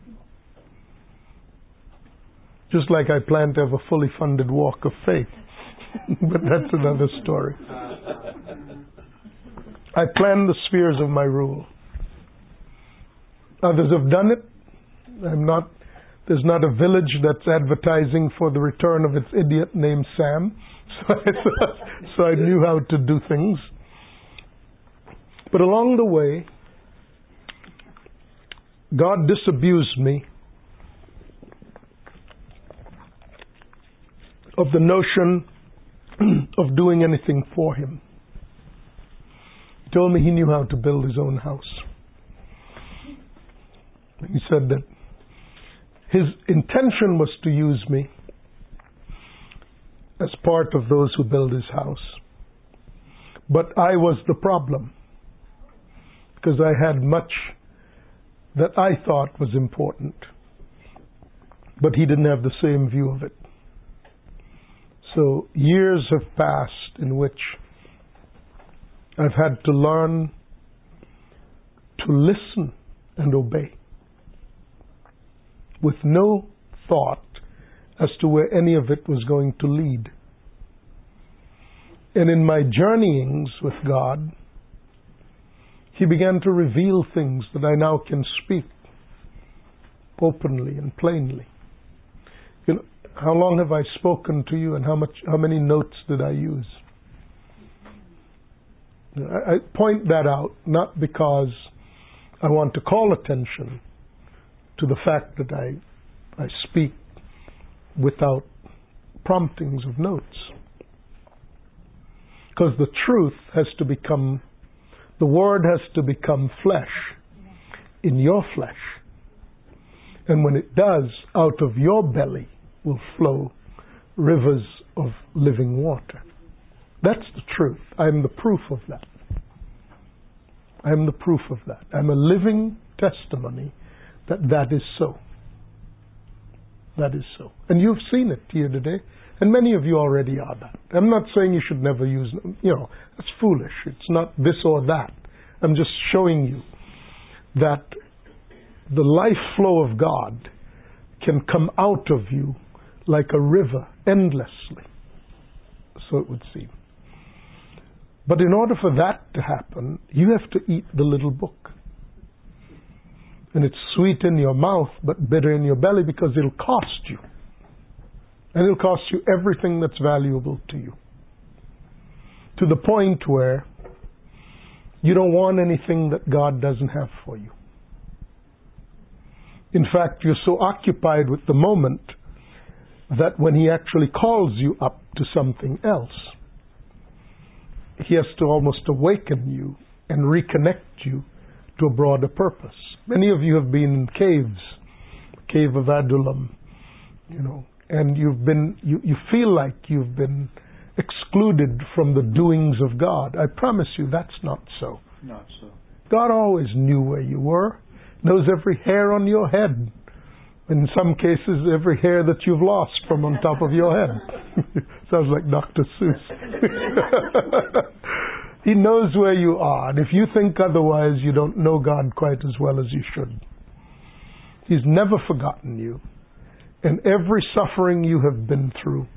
S1: Just like I planned to have a fully funded walk of faith. But that's another story. I planned the spheres of my rule. Others have done it. I'm not There's not a village that's advertising for the return of its idiot named Sam. So I, so I knew how to do things. But along the way, God disabused me of the notion of doing anything for Him. He told me He knew how to build His own house. He said that His intention was to use me as part of those who build His house. But I was the problem. because I had much that I thought was important, but he didn't have the same view of it. So years have passed in which I've had to learn to listen and obey with no thought as to where any of it was going to lead. And in my journeyings with God, He began to reveal things that I now can speak openly and plainly. You know, how long have I spoken to you, and how much, how many notes did I use? I, I point that out not because I want to call attention to the fact that I I speak without promptings of notes. Because the truth has to become, the Word has to become flesh in your flesh. And when it does, out of your belly will flow rivers of living water. That's the truth. I'm the proof of that. I'm the proof of that. I'm a living testimony that that is so. That is so. And you've seen it here today. And many of you already are that. I'm not saying you should never use them. You know, that's foolish. It's not this or that. I'm just showing you that the life flow of God can come out of you like a river endlessly. So it would seem. But in order for that to happen, you have to eat the little book. And it's sweet in your mouth, but bitter in your belly, because it'll cost you. And it'll cost you everything that's valuable to you. To the point where you don't want anything that God doesn't have for you. In fact, you're so occupied with the moment that when He actually calls you up to something else, He has to almost awaken you and reconnect you to a broader purpose. Many of you have been in caves, cave of Adullam, you know, and you've been, you, you feel like you've been excluded from the doings of God. I promise you that's not so.
S3: Not so.
S1: God always knew where you were, knows every hair on your head. In some cases, every hair that you've lost from on top of your head. Sounds like Doctor Seuss. He knows where you are, and if you think otherwise, you don't know God quite as well as you should. He's never forgotten you, and every suffering you have been through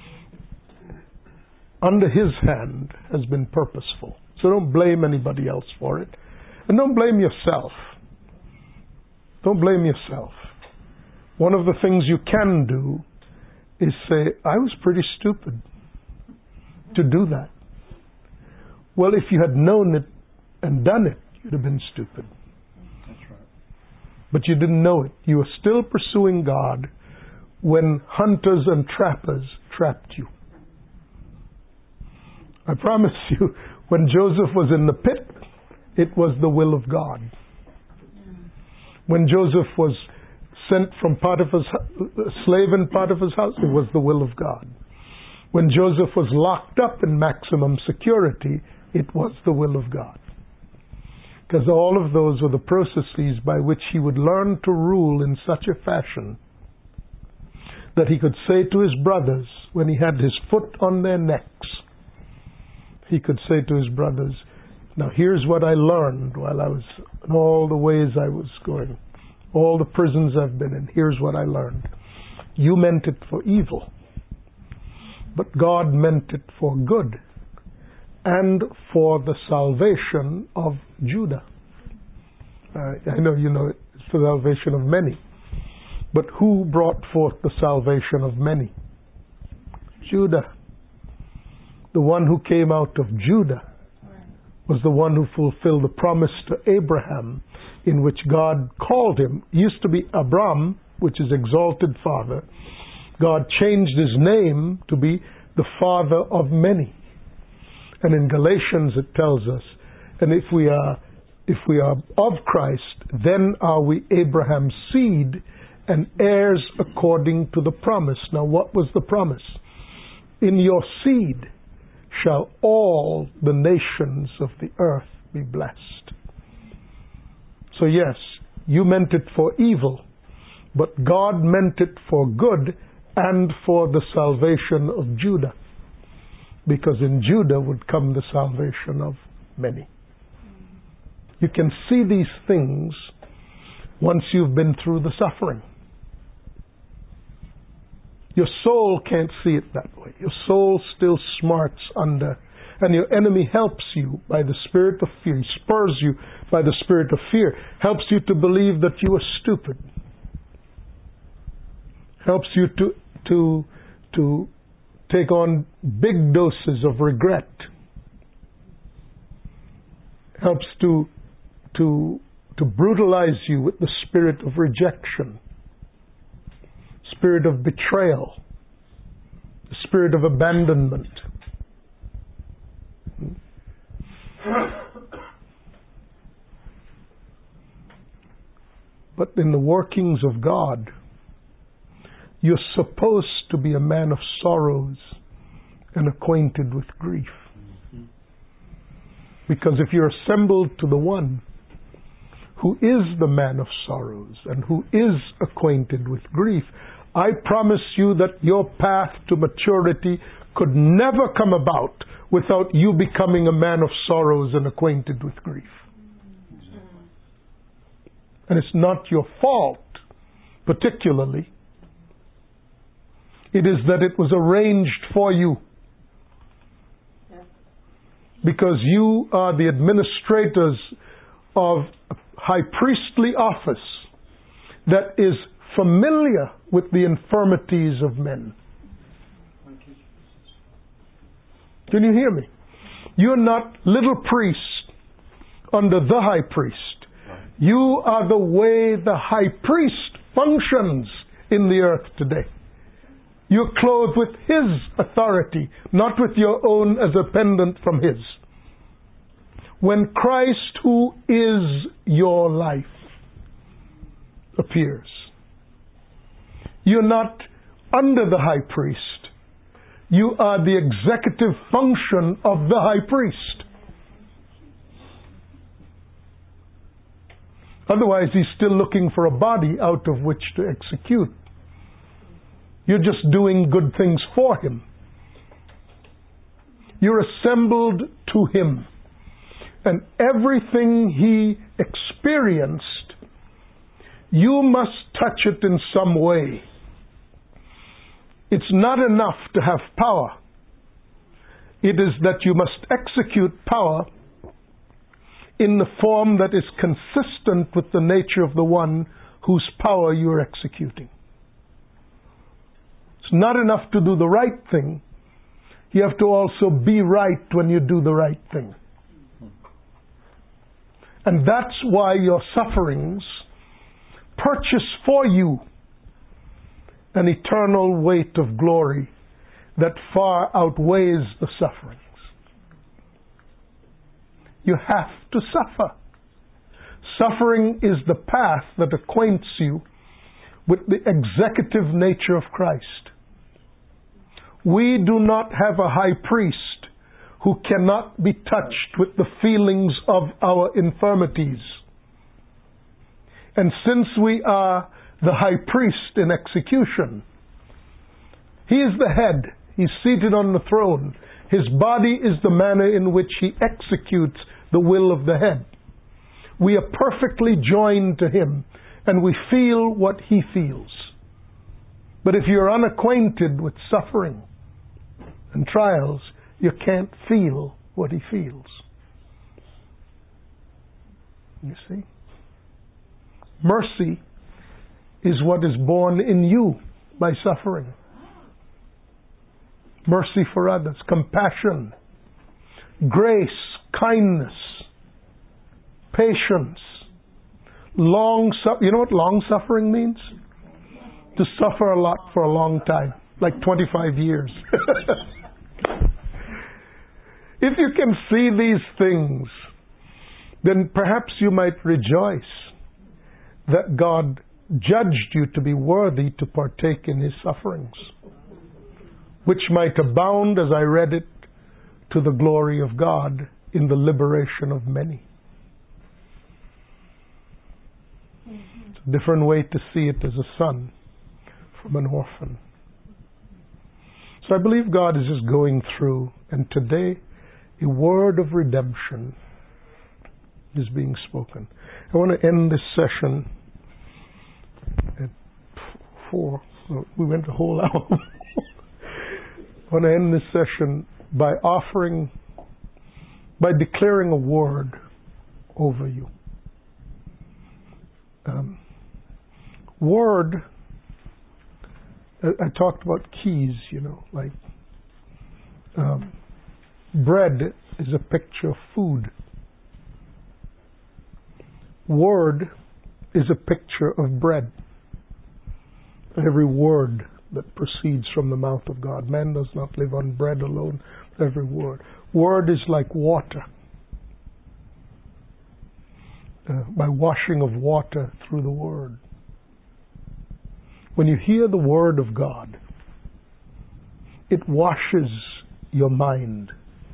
S1: under His hand has been purposeful. So don't blame anybody else for it, and don't blame yourself. Don't blame yourself. One of the things you can do is say, I was pretty stupid to do that. Well, if you had known it and done it, you'd have been stupid.
S3: That's right.
S1: But you didn't know it. You were still pursuing God when hunters and trappers trapped you. I promise you, when Joseph was in the pit, it was the will of God. When Joseph was sent from Potiphar's slave in Potiphar's house, it was the will of God. When Joseph was locked up in maximum security, it was the will of God. Because all of those were the processes by which he would learn to rule in such a fashion that he could say to his brothers, when he had his foot on their necks, he could say to his brothers, now here's what I learned while I was in all the ways I was going, all the prisons I've been in, here's what I learned. You meant it for evil, but God meant it for good and for the salvation of Judah. Uh, I know you know it's the salvation of many, but who brought forth the salvation of many? Judah. The one who came out of Judah was the one who fulfilled the promise to Abraham, in which God called him. He used to be Abram, which is exalted father. God changed his name to be the father of many. And in Galatians it tells us, and if we are if we are of Christ, then are we Abraham's seed and heirs according to the promise. Now what was the promise? In your seed shall all the nations of the earth be blessed. So yes, you meant it for evil, but God meant it for good and for the salvation of Judah. Because in Judah would come the salvation of many. You can see these things once you've been through the suffering. Your soul can't see it that way. Your soul still smarts under, and your enemy helps you by the spirit of fear. He spurs you by the spirit of fear. Helps you to believe that you are stupid. Helps you to to to take on big doses of regret. Helps to to to brutalize you with the spirit of rejection, spirit of betrayal, the spirit of abandonment. But in the workings of God, you're supposed to be a man of sorrows and acquainted with grief. Because if you're assembled to the one who is the man of sorrows and who is acquainted with grief, I promise you that your path to maturity could never come about without you becoming a man of sorrows and acquainted with grief. And it's not your fault, particularly. It is that it was arranged for you. Because you are the administrators of a high priestly office that is familiar with the infirmities of men. Can you hear me? You're not little priest under the high priest. You are the way the high priest functions in the earth today. You're clothed with His authority, not with your own as a pendant from His. When Christ, who is your life, appears, you're not under the high priest. You are the executive function of the high priest. Otherwise, He's still looking for a body out of which to execute. You're just doing good things for Him. You're assembled to Him. And everything He experienced, you must touch it in some way. It's not enough to have power. It is that you must execute power in the form that is consistent with the nature of the one whose power you're executing. It's not enough to do the right thing. You have to also be right when you do the right thing. And that's why your sufferings purchase for you an eternal weight of glory that far outweighs the sufferings. You have to suffer. Suffering is the path that acquaints you with the executive nature of Christ. We do not have a high priest who cannot be touched with the feelings of our infirmities. And since we are the high priest in execution, He is the head. He's seated on the throne. His body is the manner in which He executes the will of the head. We are perfectly joined to Him, and we feel what He feels. But if you're unacquainted with suffering and trials, you can't feel what He feels. You see? Mercy is what is born in you by suffering. Mercy for others, compassion, grace, kindness, patience, long suffering. You know what long suffering means? To suffer a lot for a long time, like twenty-five years. If you can see these things, then perhaps you might rejoice that God judged you to be worthy to partake in His sufferings, which might abound, as I read it, to the glory of God in the liberation of many. It's a different way to see it as a son from an orphan. So I believe God is just going through, and today a word of redemption is being spoken. I want to end this session at four. We went a whole hour. I want to end this session by offering, by declaring a word over you. Um, word, I, I talked about keys, you know, like um, bread is a picture of food. Word is a picture of bread. Every word that proceeds from the mouth of God. Man does not live on bread alone, but every word. Word is like water. Uh, by washing of water through the Word. When you hear the Word of God, it washes your mind,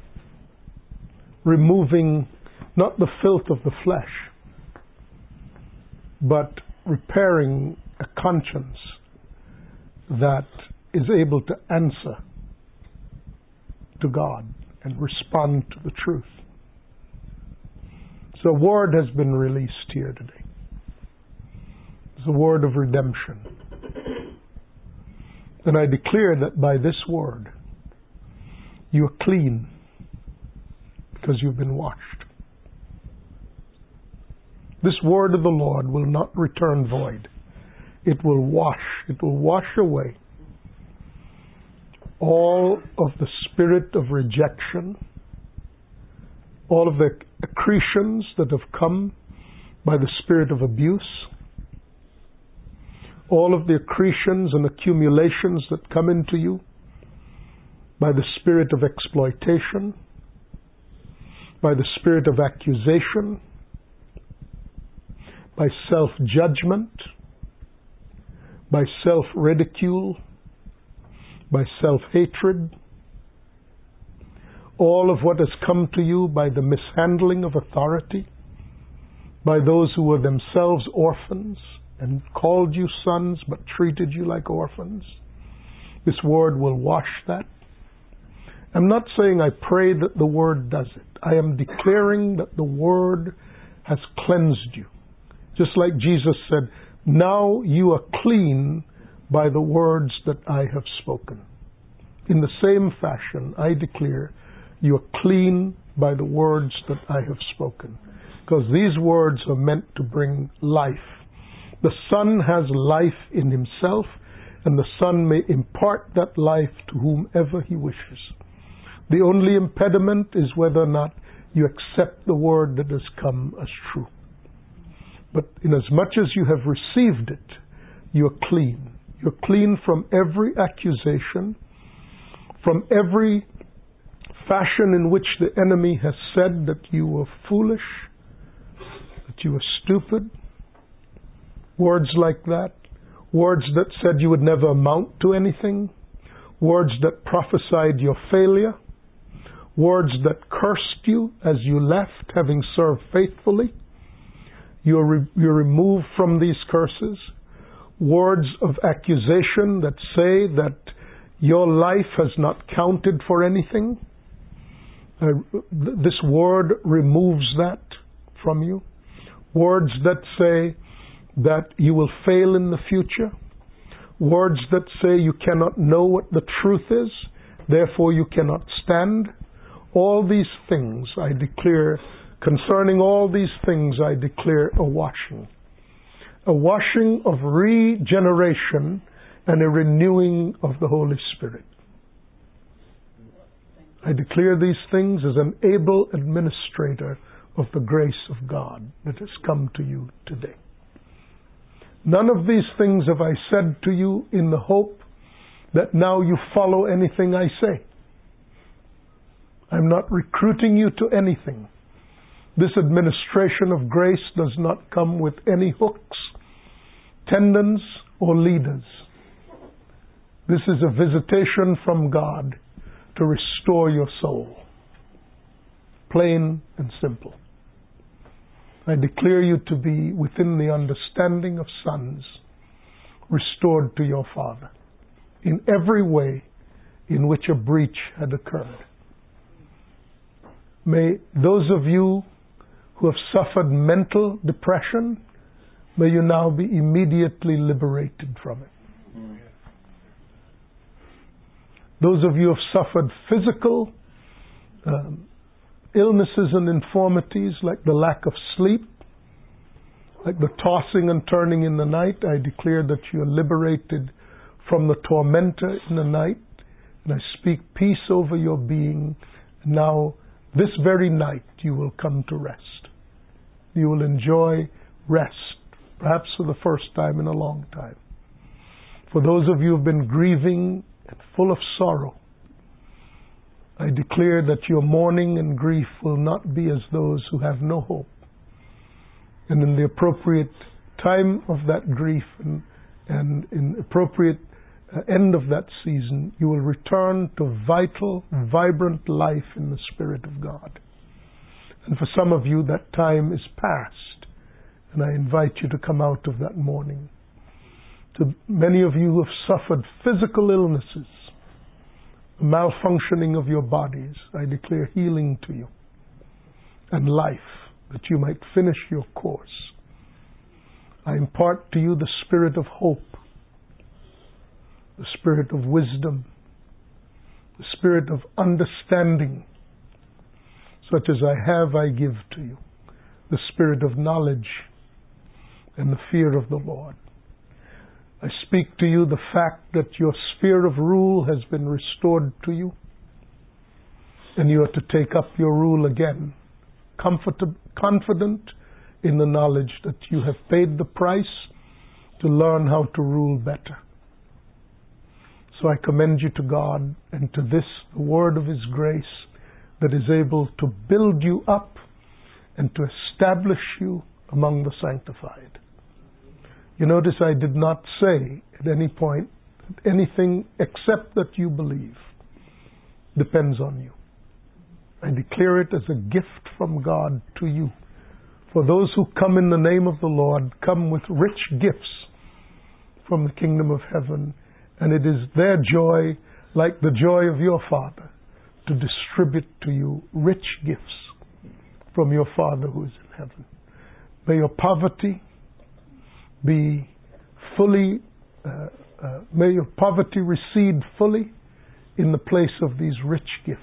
S1: removing not the filth of the flesh, but repairing a conscience that is able to answer to God and respond to the truth. So a word has been released here today. It's a word of redemption. And I declare that by this word, you are clean because you've been washed. This word of the Lord will not return void. It will wash, it will wash away all of the spirit of rejection, all of the accretions that have come by the spirit of abuse, all of the accretions and accumulations that come into you by the spirit of exploitation, by the spirit of accusation, by self-judgment, by self-ridicule, by self-hatred, all of what has come to you by the mishandling of authority, by those who were themselves orphans and called you sons but treated you like orphans. This word will wash that. I'm not saying I pray that the word does it. I am declaring that the word has cleansed you. Just like Jesus said, now you are clean by the words that I have spoken. In the same fashion, I declare you are clean by the words that I have spoken. Because these words are meant to bring life. The Son has life in himself, and the Son may impart that life to whomever he wishes. The only impediment is whether or not you accept the word that has come as true. But inasmuch as you have received it, you are clean. You're clean from every accusation, from every fashion in which the enemy has said that you were foolish, that you were stupid. Words like that. Words that said you would never amount to anything. Words that prophesied your failure. Words that cursed you as you left, having served faithfully. You're, re- you're removed from these curses. Words of accusation that say that your life has not counted for anything. Uh, th- this word removes that from you. Words that say that you will fail in the future. Words that say you cannot know what the truth is, therefore you cannot stand. All these things I declare, concerning all these things I declare a washing. A washing of regeneration and a renewing of the Holy Spirit. I declare these things as an able administrator of the grace of God that has come to you today. None of these things have I said to you in the hope that now you follow anything I say. I'm not recruiting you to anything. This administration of grace does not come with any hooks, tendons, or leaders. This is a visitation from God to restore your soul. Plain and simple. I declare you to be within the understanding of sons, restored to your Father in every way in which a breach had occurred. May those of you who have suffered mental depression, may you now be immediately liberated from it. Those of you who have suffered physical um, illnesses and infirmities like the lack of sleep, like the tossing and turning in the night, I declare that you are liberated from the tormentor in the night, and I speak peace over your being. Now, this very night, you will come to rest. You will enjoy rest, perhaps for the first time in a long time. For those of you who have been grieving and full of sorrow, I declare that your mourning and grief will not be as those who have no hope. And in the appropriate time of that grief and, and in appropriate uh, end of that season, you will return to vital, vibrant life in the Spirit of God. And for some of you, that time is past. And I invite you to come out of that mourning. To many of you who have suffered physical illnesses, malfunctioning of your bodies, I declare healing to you and life, that you might finish your course. I impart to you the spirit of hope, the spirit of wisdom, the spirit of understanding. Such as I have, I give to you. The spirit of knowledge and the fear of the Lord. I speak to you the fact that your sphere of rule has been restored to you, and you are to take up your rule again, comforted, confident in the knowledge that you have paid the price to learn how to rule better. So I commend you to God and to this, the word of His grace, that is able to build you up and to establish you among the sanctified. You notice I did not say at any point that anything except that you believe depends on you. I declare it as a gift from God to you. For those who come in the name of the Lord come with rich gifts from the kingdom of heaven, and it is their joy, like the joy of your Father, to distribute to you rich gifts from your Father who is in heaven. May your poverty be fully, uh, uh, may your poverty recede fully in the place of these rich gifts.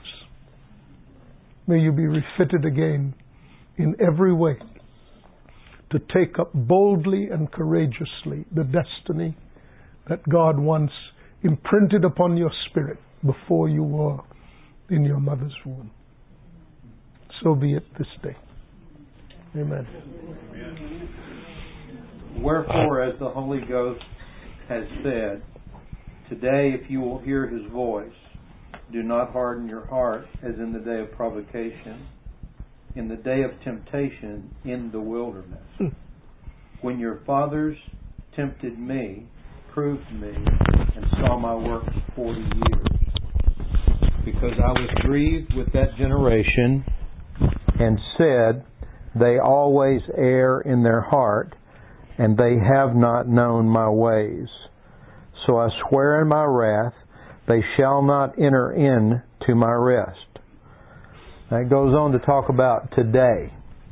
S1: May you be refitted again in every way to take up boldly and courageously the destiny that God once imprinted upon your spirit before you were in your mother's womb. So be it this day. Amen.
S3: Amen. Wherefore, as the Holy Ghost has said, today if you will hear His voice, do not harden your heart as in the day of provocation, in the day of temptation in the wilderness. When your fathers tempted me, proved me, and saw my works forty years. Because I was grieved with that generation, and said, they always err in their heart, and they have not known my ways. So I swear in my wrath, they shall not enter in to my rest. That goes on to talk about today.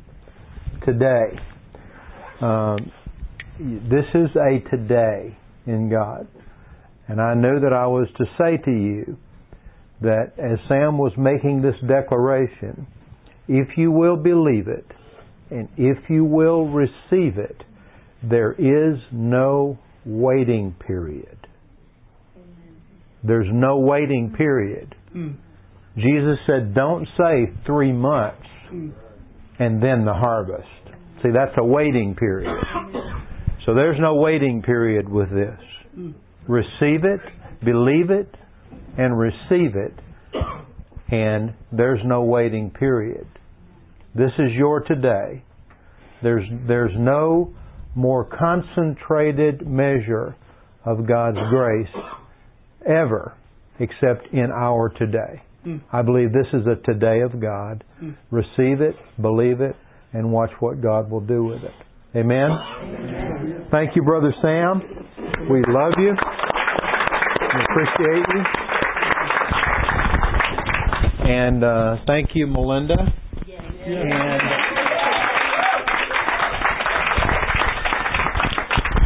S3: Today. Um, this is a today in God. And I knew that I was to say to you that as Sam was making this declaration, if you will believe it, and if you will receive it, there is no waiting period. There's no waiting period. Mm. Jesus said, don't say three months mm. and then the harvest. See, that's a waiting period. So there's no waiting period with this. Mm. Receive it, believe it, and receive it, and there's no waiting period. This is your today. There's, there's no more concentrated measure of God's grace ever except in our today. Mm. I believe this is a today of God. Mm. Receive it, believe it, and watch what God will do with it. Amen? Amen. Thank you, Brother Sam. We love you. We appreciate you. And uh, thank you, Melinda. And